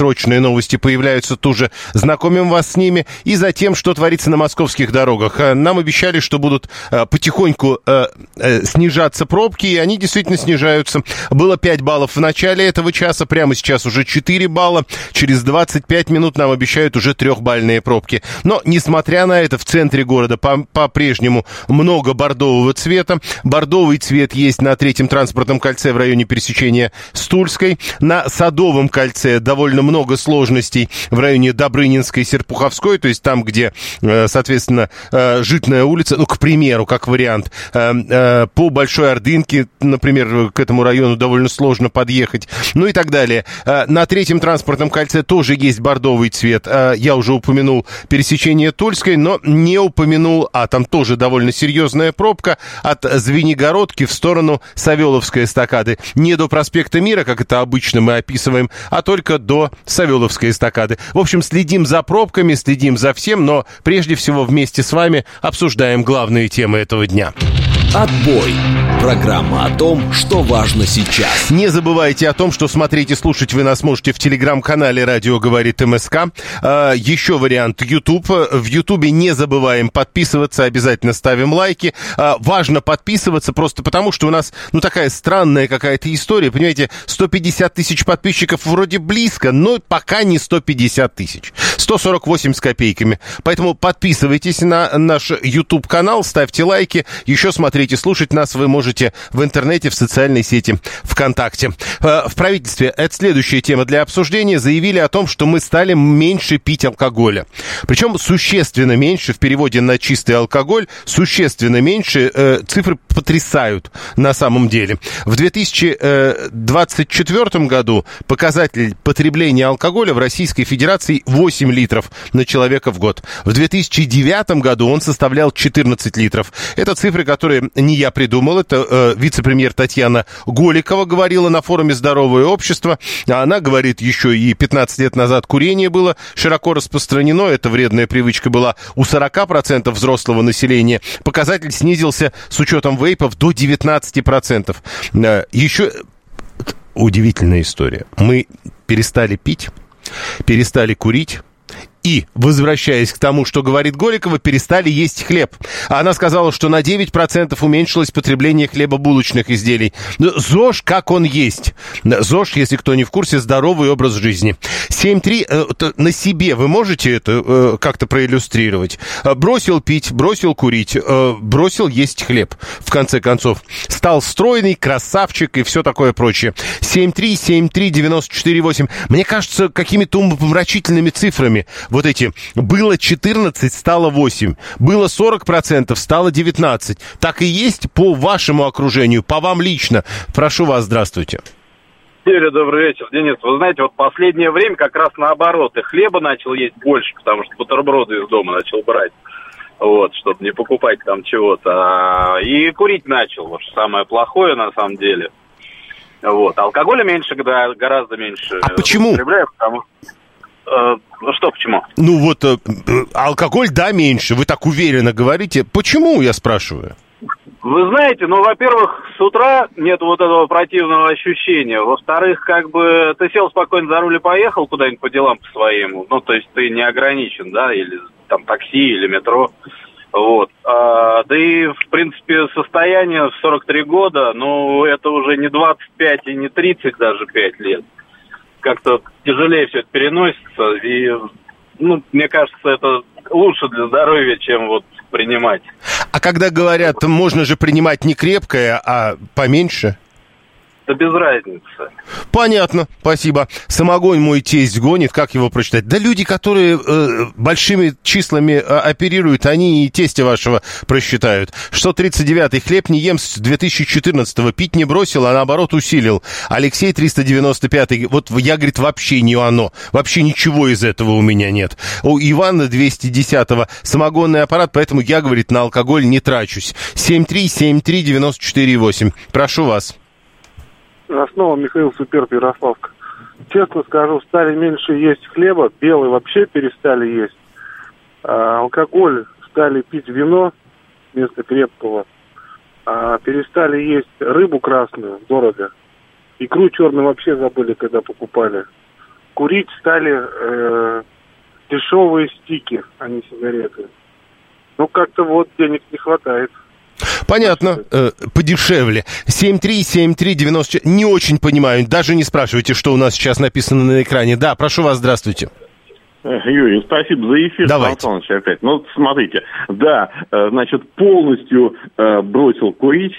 срочные новости появляются, тоже знакомим вас с ними. И затем, что творится на московских дорогах. Нам обещали, что будут потихоньку снижаться пробки, и они действительно снижаются. Было 5 баллов в начале этого часа, прямо сейчас уже 4 балла. Через 25 минут нам обещают уже 3-бальные пробки. Но, несмотря на это, в центре города по-прежнему много бордового цвета. Бордовый цвет есть на 3-м транспортном кольце в районе пересечения с Тульской. На Садовом кольце довольно много сложностей в районе Добрынинской, Серпуховской, то есть там, где, соответственно, Житная улица, ну, к примеру, как вариант. По Большой Ордынке, например, к этому району довольно сложно подъехать, ну и так далее. На 3-м транспортном кольце тоже есть бордовый цвет. Я уже упомянул пересечение Тульской, но не упомянул, там тоже довольно серьезная пробка от Звенигородки в сторону Савеловской эстакады. Не до проспекта Мира, как это обычно мы описываем, а только до Савеловской эстакады. В общем, следим за пробками, следим за всем, но прежде всего вместе с вами обсуждаем главные темы этого дня. Отбой. Программа о том, что важно сейчас. Не забывайте о том, что смотреть и слушать вы нас можете в телеграм-канале «Радио говорит МСК». Еще вариант YouTube. В YouTube не забываем подписываться, обязательно ставим лайки. Важно подписываться просто потому, что у нас, такая странная какая-то история. Понимаете, 150 тысяч подписчиков вроде близко, но пока не 150 тысяч. 148 с копейками. Поэтому подписывайтесь на наш YouTube-канал, ставьте лайки. Еще смотрите и слушать нас вы можете в интернете, в социальной сети ВКонтакте. В правительстве, это следующая тема для обсуждения, заявили о том, что мы стали меньше пить алкоголя. Причем существенно меньше, в переводе на чистый алкоголь, существенно меньше, цифры потрясают на самом деле. В 2024 году показатель потребления алкоголя в Российской Федерации 8 литров на человека в год. В 2009 году он составлял 14 литров. Это цифры, которые не я придумал, это вице-премьер Татьяна Голикова говорила на форуме «Здоровое общество». Она говорит, еще и 15 лет назад курение было широко распространено, эта вредная привычка была у 40% взрослого населения. Показатель снизился с учетом вейпов до 19%. Еще удивительная история. Мы перестали пить, перестали курить. И, возвращаясь к тому, что говорит Голикова, перестали есть хлеб. Она сказала, что на 9% уменьшилось потребление хлебобулочных изделий. ЗОЖ, как он есть. ЗОЖ, если кто не в курсе, здоровый образ жизни. 7.3, на себе вы можете это как-то проиллюстрировать? Бросил пить, бросил курить, бросил есть хлеб. В конце концов, стал стройный, красавчик и все такое прочее. 7.3, 94.8. Мне кажется, какими-то умопомрачительными цифрами. Вот эти. Было 14, стало 8. Было 40%, стало 19. Так и есть по вашему окружению, по вам лично. Прошу вас, здравствуйте. Юрий, добрый вечер. Денис, вы знаете, вот последнее время как раз наоборот. И хлеба начал есть больше, потому что бутерброды из дома начал брать. Вот, чтобы не покупать там чего-то. И курить начал, вот что самое плохое на самом деле. Вот. Алкоголя меньше, гораздо меньше. А почему? Употребляю, потому что почему? Алкоголь, да, меньше. Вы так уверенно говорите. Почему, я спрашиваю? Вы знаете, во-первых, с утра нет вот этого противного ощущения. Во-вторых, ты сел спокойно за руль и поехал куда-нибудь по делам по своему. То есть ты не ограничен, да, или там такси, или метро. Вот. Да и, в принципе, состояние в 43 года, это уже не 25 и не 30 даже 5 лет. Как-то тяжелее все это переносится, и, мне кажется, это лучше для здоровья, чем принимать. А когда говорят, можно же принимать не крепкое, а поменьше? Да без разницы. Понятно, спасибо. Самогон мой тесть гонит, как его прочитать? Да люди, которые большими числами оперируют, они и тестя вашего просчитают. 139-й, хлеб не ем с 2014-го, пить не бросил, а наоборот усилил. Алексей, 395-й, я, говорит, вообще не оно, вообще ничего из этого у меня нет. У Ивана, 210-го, самогонный аппарат, поэтому я, говорит, на алкоголь не трачусь. 7373948, прошу вас. Снова Михаил Суперб, Ярославка. Честно скажу, стали меньше есть хлеба, белый вообще перестали есть. Алкоголь стали пить вино вместо крепкого. Перестали есть рыбу красную, дорого. Икру черную вообще забыли, когда покупали. курить стали дешевые стики, а не сигареты. Ну, как-то вот денег не хватает. Понятно, подешевле. 73739. Не очень понимаю, даже не спрашивайте, что у нас сейчас написано на экране. Да, прошу вас, здравствуйте. Юрий, спасибо за эфир. Давайте. Опять. Ну, смотрите, да, значит, полностью бросил курить,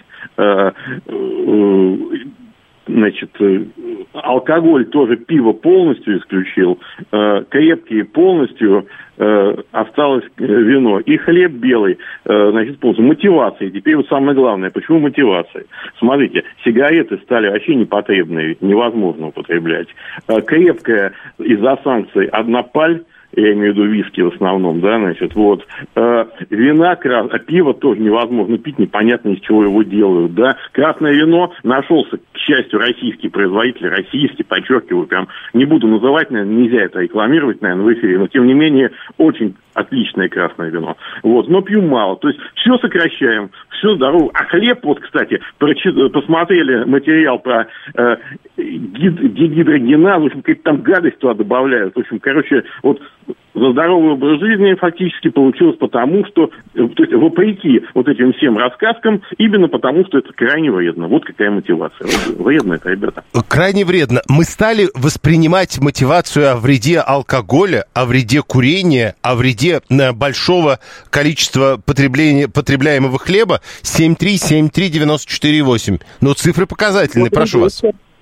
значит, алкоголь тоже, пиво полностью исключил, крепкие полностью, осталось вино. И хлеб белый, значит, полностью. Мотивация. Теперь вот самое главное. Почему мотивация? Смотрите, сигареты стали вообще непотребные, невозможно употреблять. Крепкая из-за санкций однопаль, я имею в виду виски в основном, да, значит, вот. Вина, пиво тоже невозможно пить, непонятно из чего его делают, да. Красное вино нашелся, к счастью, российский производитель, российский, подчеркиваю, прям не буду называть, наверное, нельзя это рекламировать, наверное, в эфире, но тем не менее очень отличное красное вино. Вот, но пью мало. То есть все сокращаем, все здорово. А хлеб, вот, кстати, посмотрели материал про дегидрогеназ, в общем, какая-то там гадость туда добавляют. В общем, короче, вот за здоровый образ жизни фактически получилось потому, что, то есть вопреки вот этим всем рассказкам, именно потому, что это крайне вредно. Вот какая мотивация. Вредно это, ребята. Крайне вредно. Мы стали воспринимать мотивацию о вреде алкоголя, о вреде курения, о вреде большого количества потребляемого хлеба. 7373948. Но цифры показательные. Прошу вас.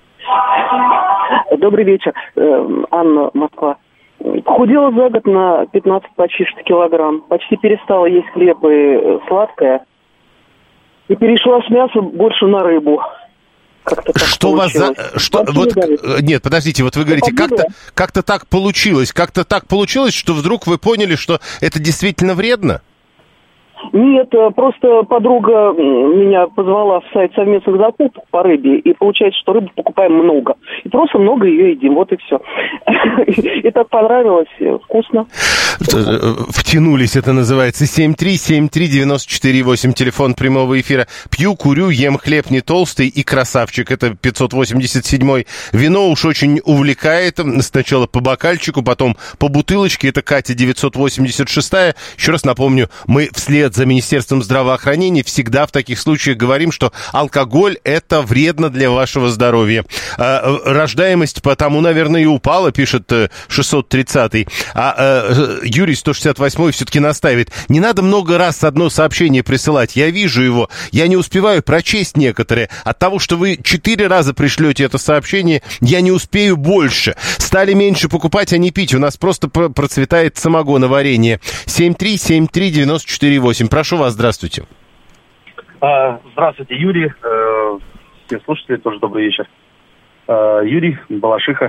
Добрый вечер. Анна, Москва. Похудела за год на 15 почти килограмм. Почти перестала есть хлеб и сладкое. И перешла с мяса больше на рыбу. Что у вас за... Что... Вот... Нет, подождите, вот вы говорите, как-то так получилось. Как-то так получилось, что вдруг вы поняли, что это действительно вредно? Нет, просто подруга меня позвала в сайт совместных закупок по рыбе, и получается, что рыбу покупаем много. И просто много ее едим, вот и все. И так понравилось, вкусно. Втянулись, это называется. 7373948, телефон прямого эфира. Пью, курю, ем хлеб не толстый и красавчик. Это 587-й. Вино уж очень увлекает. Сначала по бокальчику, потом по бутылочке. Это Катя 986-я. Еще раз напомню, мы вслед за Министерством здравоохранения всегда в таких случаях говорим, что алкоголь – это вредно для вашего здоровья. Рождаемость потому, наверное, и упала, пишет 630-й. Юрий 168-й все-таки настаивает. Не надо много раз одно сообщение присылать. Я вижу его. Я не успеваю прочесть некоторые. От того, что вы 4 раза пришлете это сообщение, я не успею больше. Стали меньше покупать, а не пить. У нас просто процветает самогоноварение. 7373948. Прошу вас, здравствуйте. Здравствуйте, Юрий. Всем слушателям тоже добрый вечер. Юрий, Балашиха.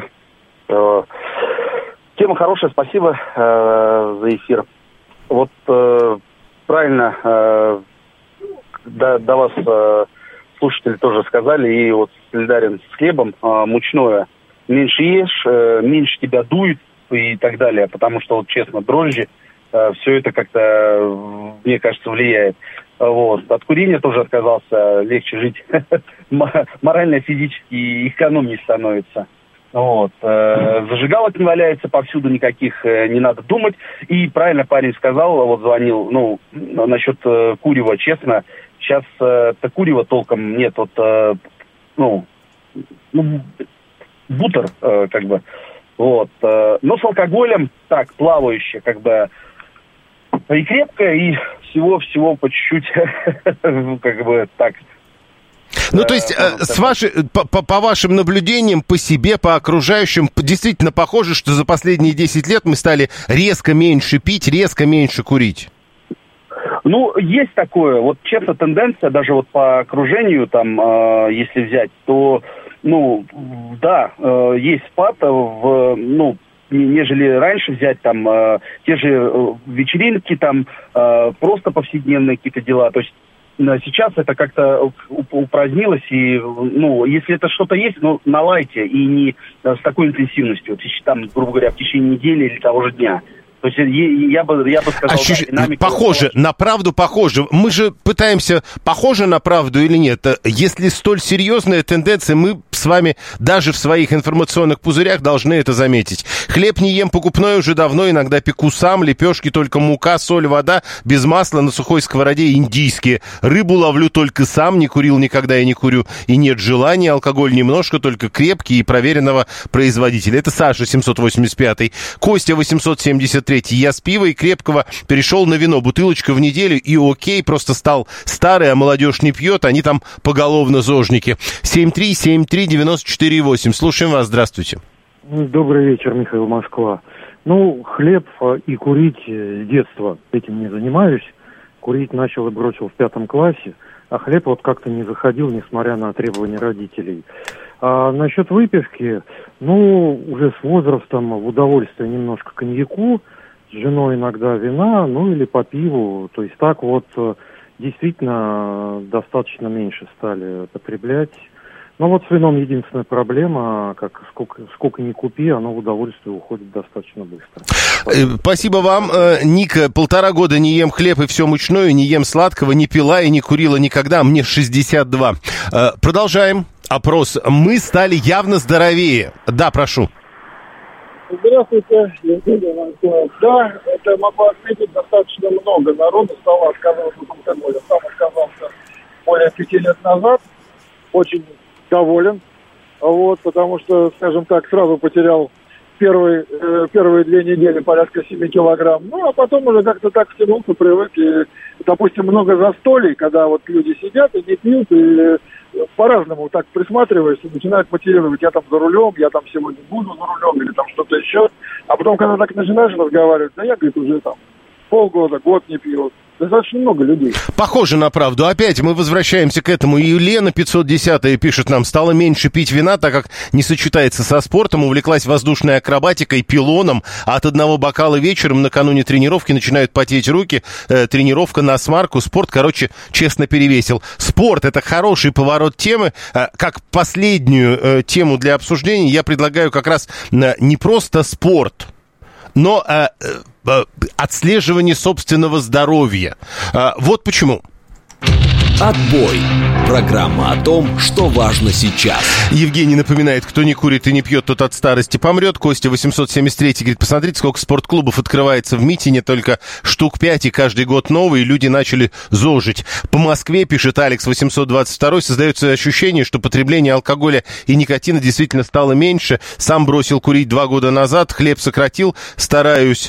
Тема хорошая, спасибо за эфир. Вот правильно до вас слушатели тоже сказали, и вот солидарен с хлебом, мучное. Меньше ешь, меньше тебя дует и так далее, потому что, вот честно, дрожжи, все это как-то, мне кажется, влияет. Вот. От курения тоже отказался, легче жить. Морально, физически и экономнее становится. Вот. Зажигалок не валяется повсюду, никаких не надо думать. И правильно парень сказал, вот звонил, ну, насчет курева, честно, сейчас курева толком нет. Вот, бутер, как бы. Вот. Но с алкоголем так, плавающе, как бы, и крепко, и всего по чуть-чуть, как бы так. Ну, то есть, по вашим наблюдениям, по себе, по окружающим, действительно похоже, что за последние 10 лет мы стали резко меньше пить, резко меньше курить. Ну, есть такое, вот честно, тенденция, даже вот по окружению, там, если взять, то, ну, да, есть спад нежели раньше взять там те же вечеринки, там просто повседневные какие-то дела. То есть сейчас это как-то упразднилось, и, ну, если это что-то есть, ну, наладьте, и не с такой интенсивностью, там, грубо говоря, в течение недели или того же дня. То есть я бы сказал... Похоже, на правду похоже. Мы же пытаемся, похоже на правду или нет. Если столь серьезная тенденция, мы с вами даже в своих информационных пузырях должны это заметить. Хлеб не ем покупной уже давно, иногда пеку сам, лепешки только мука, соль, вода, без масла, на сухой сковороде индийские. Рыбу ловлю только сам, не курил никогда и не курю. И нет желания, алкоголь немножко, только крепкий и проверенного производителя. Это Саша 785-й. Костя 873-й. Я с пива и крепкого перешел на вино. Бутылочка в неделю и окей, просто стал старый, а молодежь не пьет, они там поголовно зожники. 7373948. Слушаем вас, здравствуйте. Добрый вечер, Михаил, Москва. Хлеб и курить с детства этим не занимаюсь. Курить начал и бросил в 5 классе, а хлеб вот как-то не заходил, несмотря на требования родителей. А насчет выпивки, уже с возрастом в удовольствие немножко коньяку, с женой иногда вина, или по пиву. То есть так вот действительно достаточно меньше стали потреблять. С вином единственная проблема, как сколько ни купи, оно в удовольствие уходит достаточно быстро. Спасибо вам, Ника. 1,5 года не ем хлеб и все мучное, не ем сладкого, не пила и не курила никогда, мне 62. Продолжаем опрос. Мы стали явно здоровее. Да, прошу. Здравствуйте, Евгений. Да, это могу отметить, достаточно много народу стало отказываться от алкоголя. Сам отказался более 5 лет назад. Очень доволен, потому что, скажем так, сразу потерял первые 2 недели порядка 7 килограмм. А потом уже как-то так втянулся, привык. И, допустим, много застолий, когда люди сидят и не пьют, и по-разному так присматриваешься, начинают мотивировать: я там за рулем, я там сегодня буду за рулем, или там что-то еще. А потом, когда так начинаешь разговаривать, я, говорит, уже там полгода, год не пью. Достаточно много людей. Похоже на правду. Опять мы возвращаемся к этому. И Лена 510 пишет нам: стало меньше пить вина, так как не сочетается со спортом, увлеклась воздушной акробатикой, пилоном, а от одного бокала вечером накануне тренировки начинают потеть руки, тренировка на смарку, спорт, честно перевесил. Спорт — это хороший поворот темы. Как последнюю тему для обсуждения я предлагаю как раз не просто спорт, но отслеживание собственного здоровья. Вот почему. Отбой. Программа о том, что важно сейчас. Евгений напоминает: кто не курит и не пьет, тот от старости помрет. Костя 873 говорит: посмотрите, сколько спортклубов открывается в Митине, только штук 5, и каждый год новые, люди начали зожить. По Москве, пишет Алекс 822, создается ощущение, что потребление алкоголя и никотина действительно стало меньше. Сам бросил курить 2 года назад, хлеб сократил, стараюсь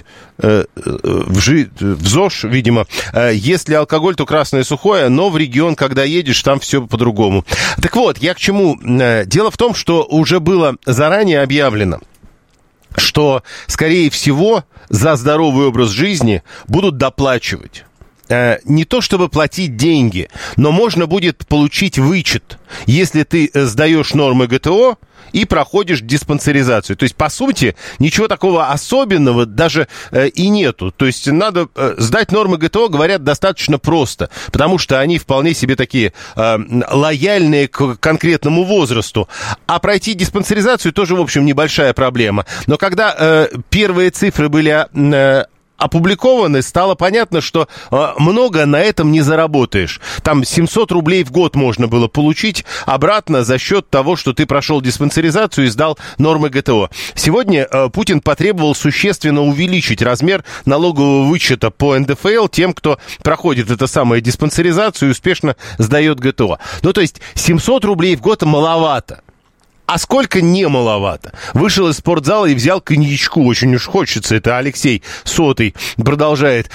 в ЗОЖ, видимо. Если алкоголь, то красное сухое, но в регион, когда едешь, там все по-другому. Так вот, я к чему? Дело в том, что уже было заранее объявлено, что, скорее всего, за здоровый образ жизни будут доплачивать. Не то чтобы платить деньги, но можно будет получить вычет, если ты сдаешь нормы ГТО и проходишь диспансеризацию. То есть, по сути, ничего такого особенного даже и нету. То есть, надо сдать нормы ГТО, говорят, достаточно просто, потому что они вполне себе такие лояльные к конкретному возрасту. А пройти диспансеризацию тоже, в общем, небольшая проблема. Но когда первые цифры были опубликованы, стало понятно, что много на этом не заработаешь. Там 700 рублей в год можно было получить обратно за счет того, что ты прошел диспансеризацию и сдал нормы ГТО. Сегодня Путин потребовал существенно увеличить размер налогового вычета по НДФЛ тем, кто проходит эту самую диспансеризацию и успешно сдает ГТО. То есть 700 рублей в год маловато. А сколько не маловато? Вышел из спортзала и взял коньячку. Очень уж хочется. Это Алексей Сотый продолжает.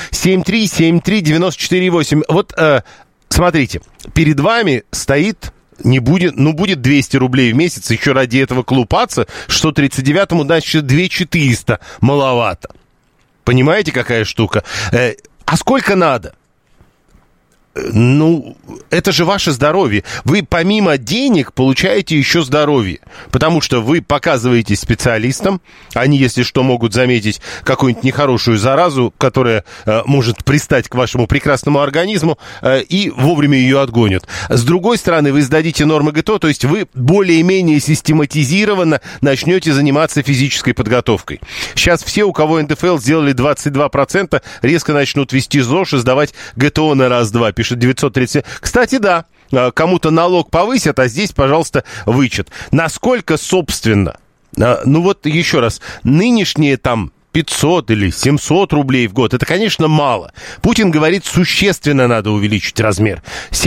7373948. Вот, смотрите, перед вами стоит... будет 200 рублей в месяц. Еще ради этого колупаться, что 39-му дать еще 2400. Маловато. Понимаете, какая штука? А сколько надо? Ну, это же ваше здоровье. Вы помимо денег получаете еще здоровье, потому что вы показываетесь специалистам, они, если что, могут заметить какую-нибудь нехорошую заразу, которая может пристать к вашему прекрасному организму, и вовремя ее отгонят. С другой стороны, вы сдадите нормы ГТО, то есть вы более-менее систематизированно начнете заниматься физической подготовкой. Сейчас все, у кого НДФЛ сделали 22%, резко начнут вести ЗОЖ и сдавать ГТО на раз-два, пишет 930. Кстати, да, кому-то налог повысят, а здесь, пожалуйста, вычет. Насколько, собственно, ну вот еще раз, нынешние там 500 или 700 рублей в год, это, конечно, мало. Путин говорит, существенно надо увеличить размер.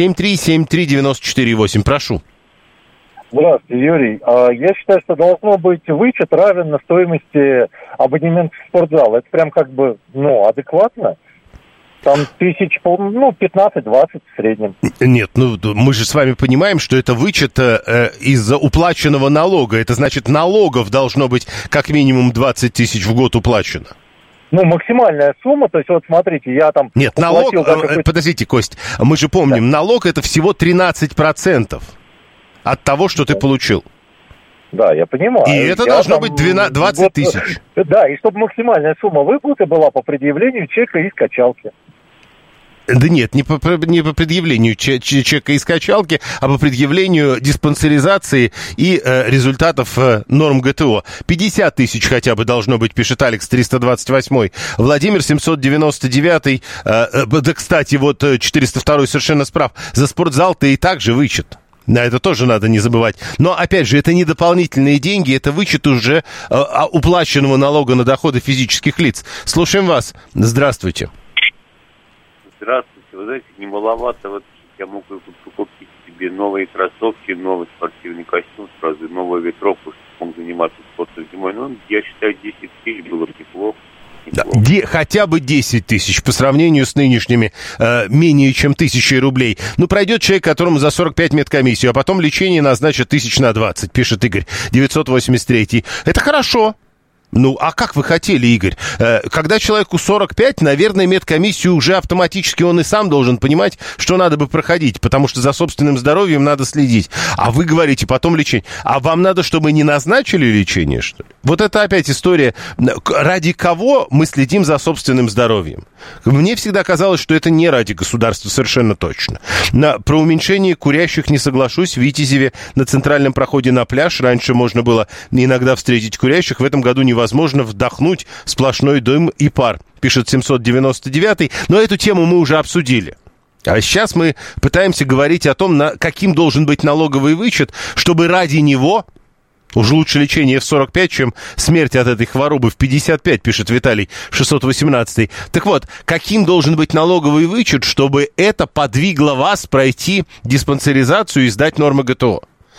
7373948, прошу. Здравствуйте, Юрий. Я считаю, что должно быть вычет равен на стоимости абонемента в спортзал. Это прям как бы, адекватно. Там 15-20 в среднем. Нет, мы же с вами понимаем, что это вычет из-за уплаченного налога. Это значит, налогов должно быть как минимум 20 тысяч в год уплачено. Максимальная сумма, то есть вот смотрите, я там... Нет, налог, подождите, Кость, мы же помним, налог это всего 13% от того, что ты получил. Да, я понимаю. И это должно быть 20 тысяч. Да, и чтобы максимальная сумма выплаты была по предъявлению чека из качалки. Да нет, не по предъявлению чека из качалки, а по предъявлению диспансеризации и результатов норм ГТО. 50 тысяч хотя бы должно быть, пишет Алекс 328. Владимир 799. Да, кстати, вот 402 совершенно справ. За спортзал-то и так же вычет. Да, это тоже надо не забывать. Но, опять же, это не дополнительные деньги, это вычет уже уплаченного налога на доходы физических лиц. Слушаем вас. Здравствуйте. Здравствуйте. Вы знаете, не маловато. Вот я мог бы купить себе новые кроссовки, новый спортивный костюм, сразу новую ветровку, чтобы мог заниматься спортом зимой. Я считаю, 10 тысяч было бы неплохо. Да, хотя бы 10 тысяч по сравнению с нынешними менее чем 1000 рублей. Пройдет человек, которому за 45 медкомиссию, а потом лечение назначат 1000 на 20, пишет Игорь 983. Это хорошо. А как вы хотели, Игорь? Когда человеку 45, наверное, медкомиссию уже автоматически он и сам должен понимать, что надо бы проходить, потому что за собственным здоровьем надо следить. А вы говорите, потом лечение. А вам надо, чтобы не назначили лечение, что ли? Вот это опять история, ради кого мы следим за собственным здоровьем. Мне всегда казалось, что это не ради государства, совершенно точно. Про уменьшение курящих не соглашусь. В Витязеве на центральном проходе на пляж раньше можно было иногда встретить курящих. В этом году невозможно вдохнуть сплошной дым и пар, пишет 799. Но эту тему мы уже обсудили. А сейчас мы пытаемся говорить о том, каким должен быть налоговый вычет, чтобы ради него... Уже лучше лечение в 45, чем смерть от этой хворобы в 55, пишет Виталий 618. Так вот, каким должен быть налоговый вычет, чтобы это подвигло вас пройти диспансеризацию и сдать нормы ГТО?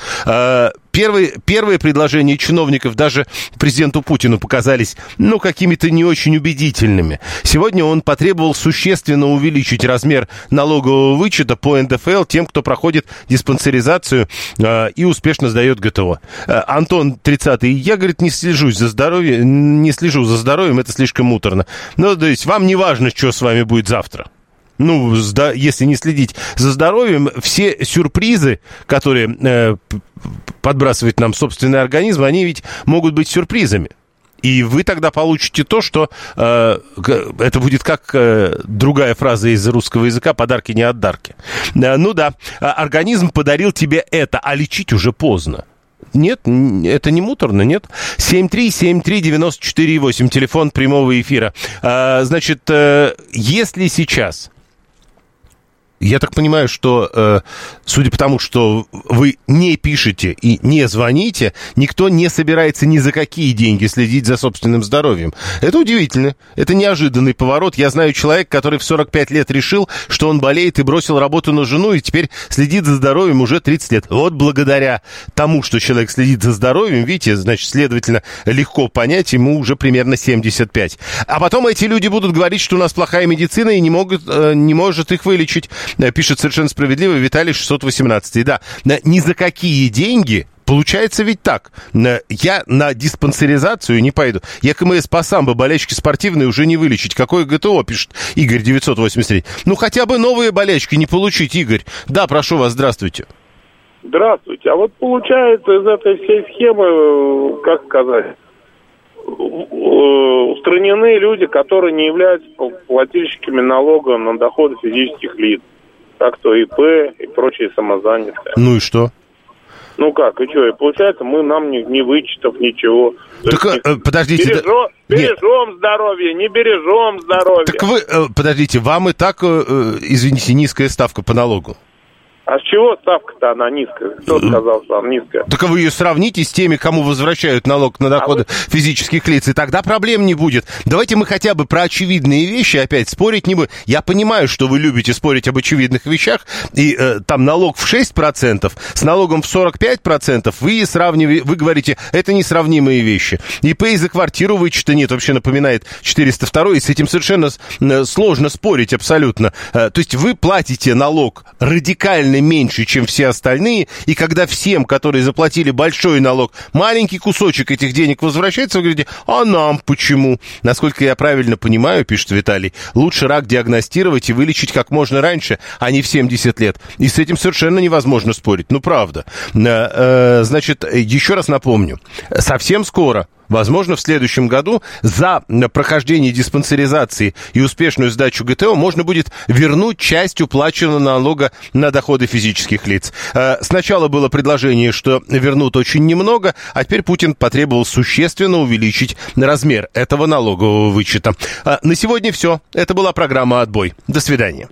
Первые предложения чиновников даже президенту Путину показались, какими-то не очень убедительными. Сегодня он потребовал существенно увеличить размер налогового вычета по НДФЛ тем, кто проходит диспансеризацию и успешно сдает ГТО. Антон 30-й. Я, говорит, не слежу за здоровьем, это слишком муторно. То есть вам не важно, что с вами будет завтра. Если не следить за здоровьем, все сюрпризы, которые подбрасывает нам собственный организм, они ведь могут быть сюрпризами. И вы тогда получите то, что это будет как другая фраза из русского языка: подарки не от дарки. Организм подарил тебе это, а лечить уже поздно. Нет, это не муторно, нет. 7373948, телефон прямого эфира. Если сейчас... Я так понимаю, что, судя по тому, что вы не пишете и не звоните, никто не собирается ни за какие деньги следить за собственным здоровьем. Это удивительно. Это неожиданный поворот. Я знаю человека, который в 45 лет решил, что он болеет, и бросил работу на жену, и теперь следит за здоровьем уже 30 лет. Вот благодаря тому, что человек следит за здоровьем, видите, значит, следовательно, легко понять, ему уже примерно 75. А потом эти люди будут говорить, что у нас плохая медицина и не может их вылечить. Пишет совершенно справедливо Виталий 618. Да, ни за какие деньги Получается ведь так. Я на диспансеризацию не пойду. Я КМС по самбо, болячки спортивные уже не вылечить. Какое ГТО, пишет Игорь 983. Ну, хотя бы новые болячки не получить, Игорь. Да, прошу вас, здравствуйте. Здравствуйте. А вот получается из этой всей схемы, как сказать, устранены люди, которые не являются плательщиками налога на доходы физических лиц. Так то ИП и прочие самозанятые. Ну и что? Ну как, и что? И получается, нам не вычетов ничего. Так, подождите. Бережем здоровье, не бережем здоровье. Так вы, подождите, вам и так, извините, низкая ставка по налогу. А с чего ставка-то она низкая? Кто сказал, что она низкая? Так вы ее сравните с теми, кому возвращают налог на доходы физических лиц, и тогда проблем не будет. Давайте мы хотя бы про очевидные вещи опять спорить не будем. Я понимаю, что вы любите спорить об очевидных вещах, и там налог в 6% с налогом в 45%, вы говорите, это несравнимые вещи. ИП и за квартиру вычета нет, вообще напоминает 402, и с этим совершенно сложно спорить абсолютно. То есть вы платите налог радикально меньше, чем все остальные, и когда всем, которые заплатили большой налог, маленький кусочек этих денег возвращается, вы говорите, а нам почему? Насколько я правильно понимаю, пишет Виталий, лучше рак диагностировать и вылечить как можно раньше, а не в 70 лет. И с этим совершенно невозможно спорить. Ну, правда. Значит, еще раз напомню, совсем скоро, возможно, в следующем году за прохождение диспансеризации и успешную сдачу ГТО можно будет вернуть часть уплаченного налога на доходы физических лиц. Сначала было предложение, что вернут очень немного, а теперь Путин потребовал существенно увеличить размер этого налогового вычета. На сегодня все. Это была программа «Отбой». До свидания.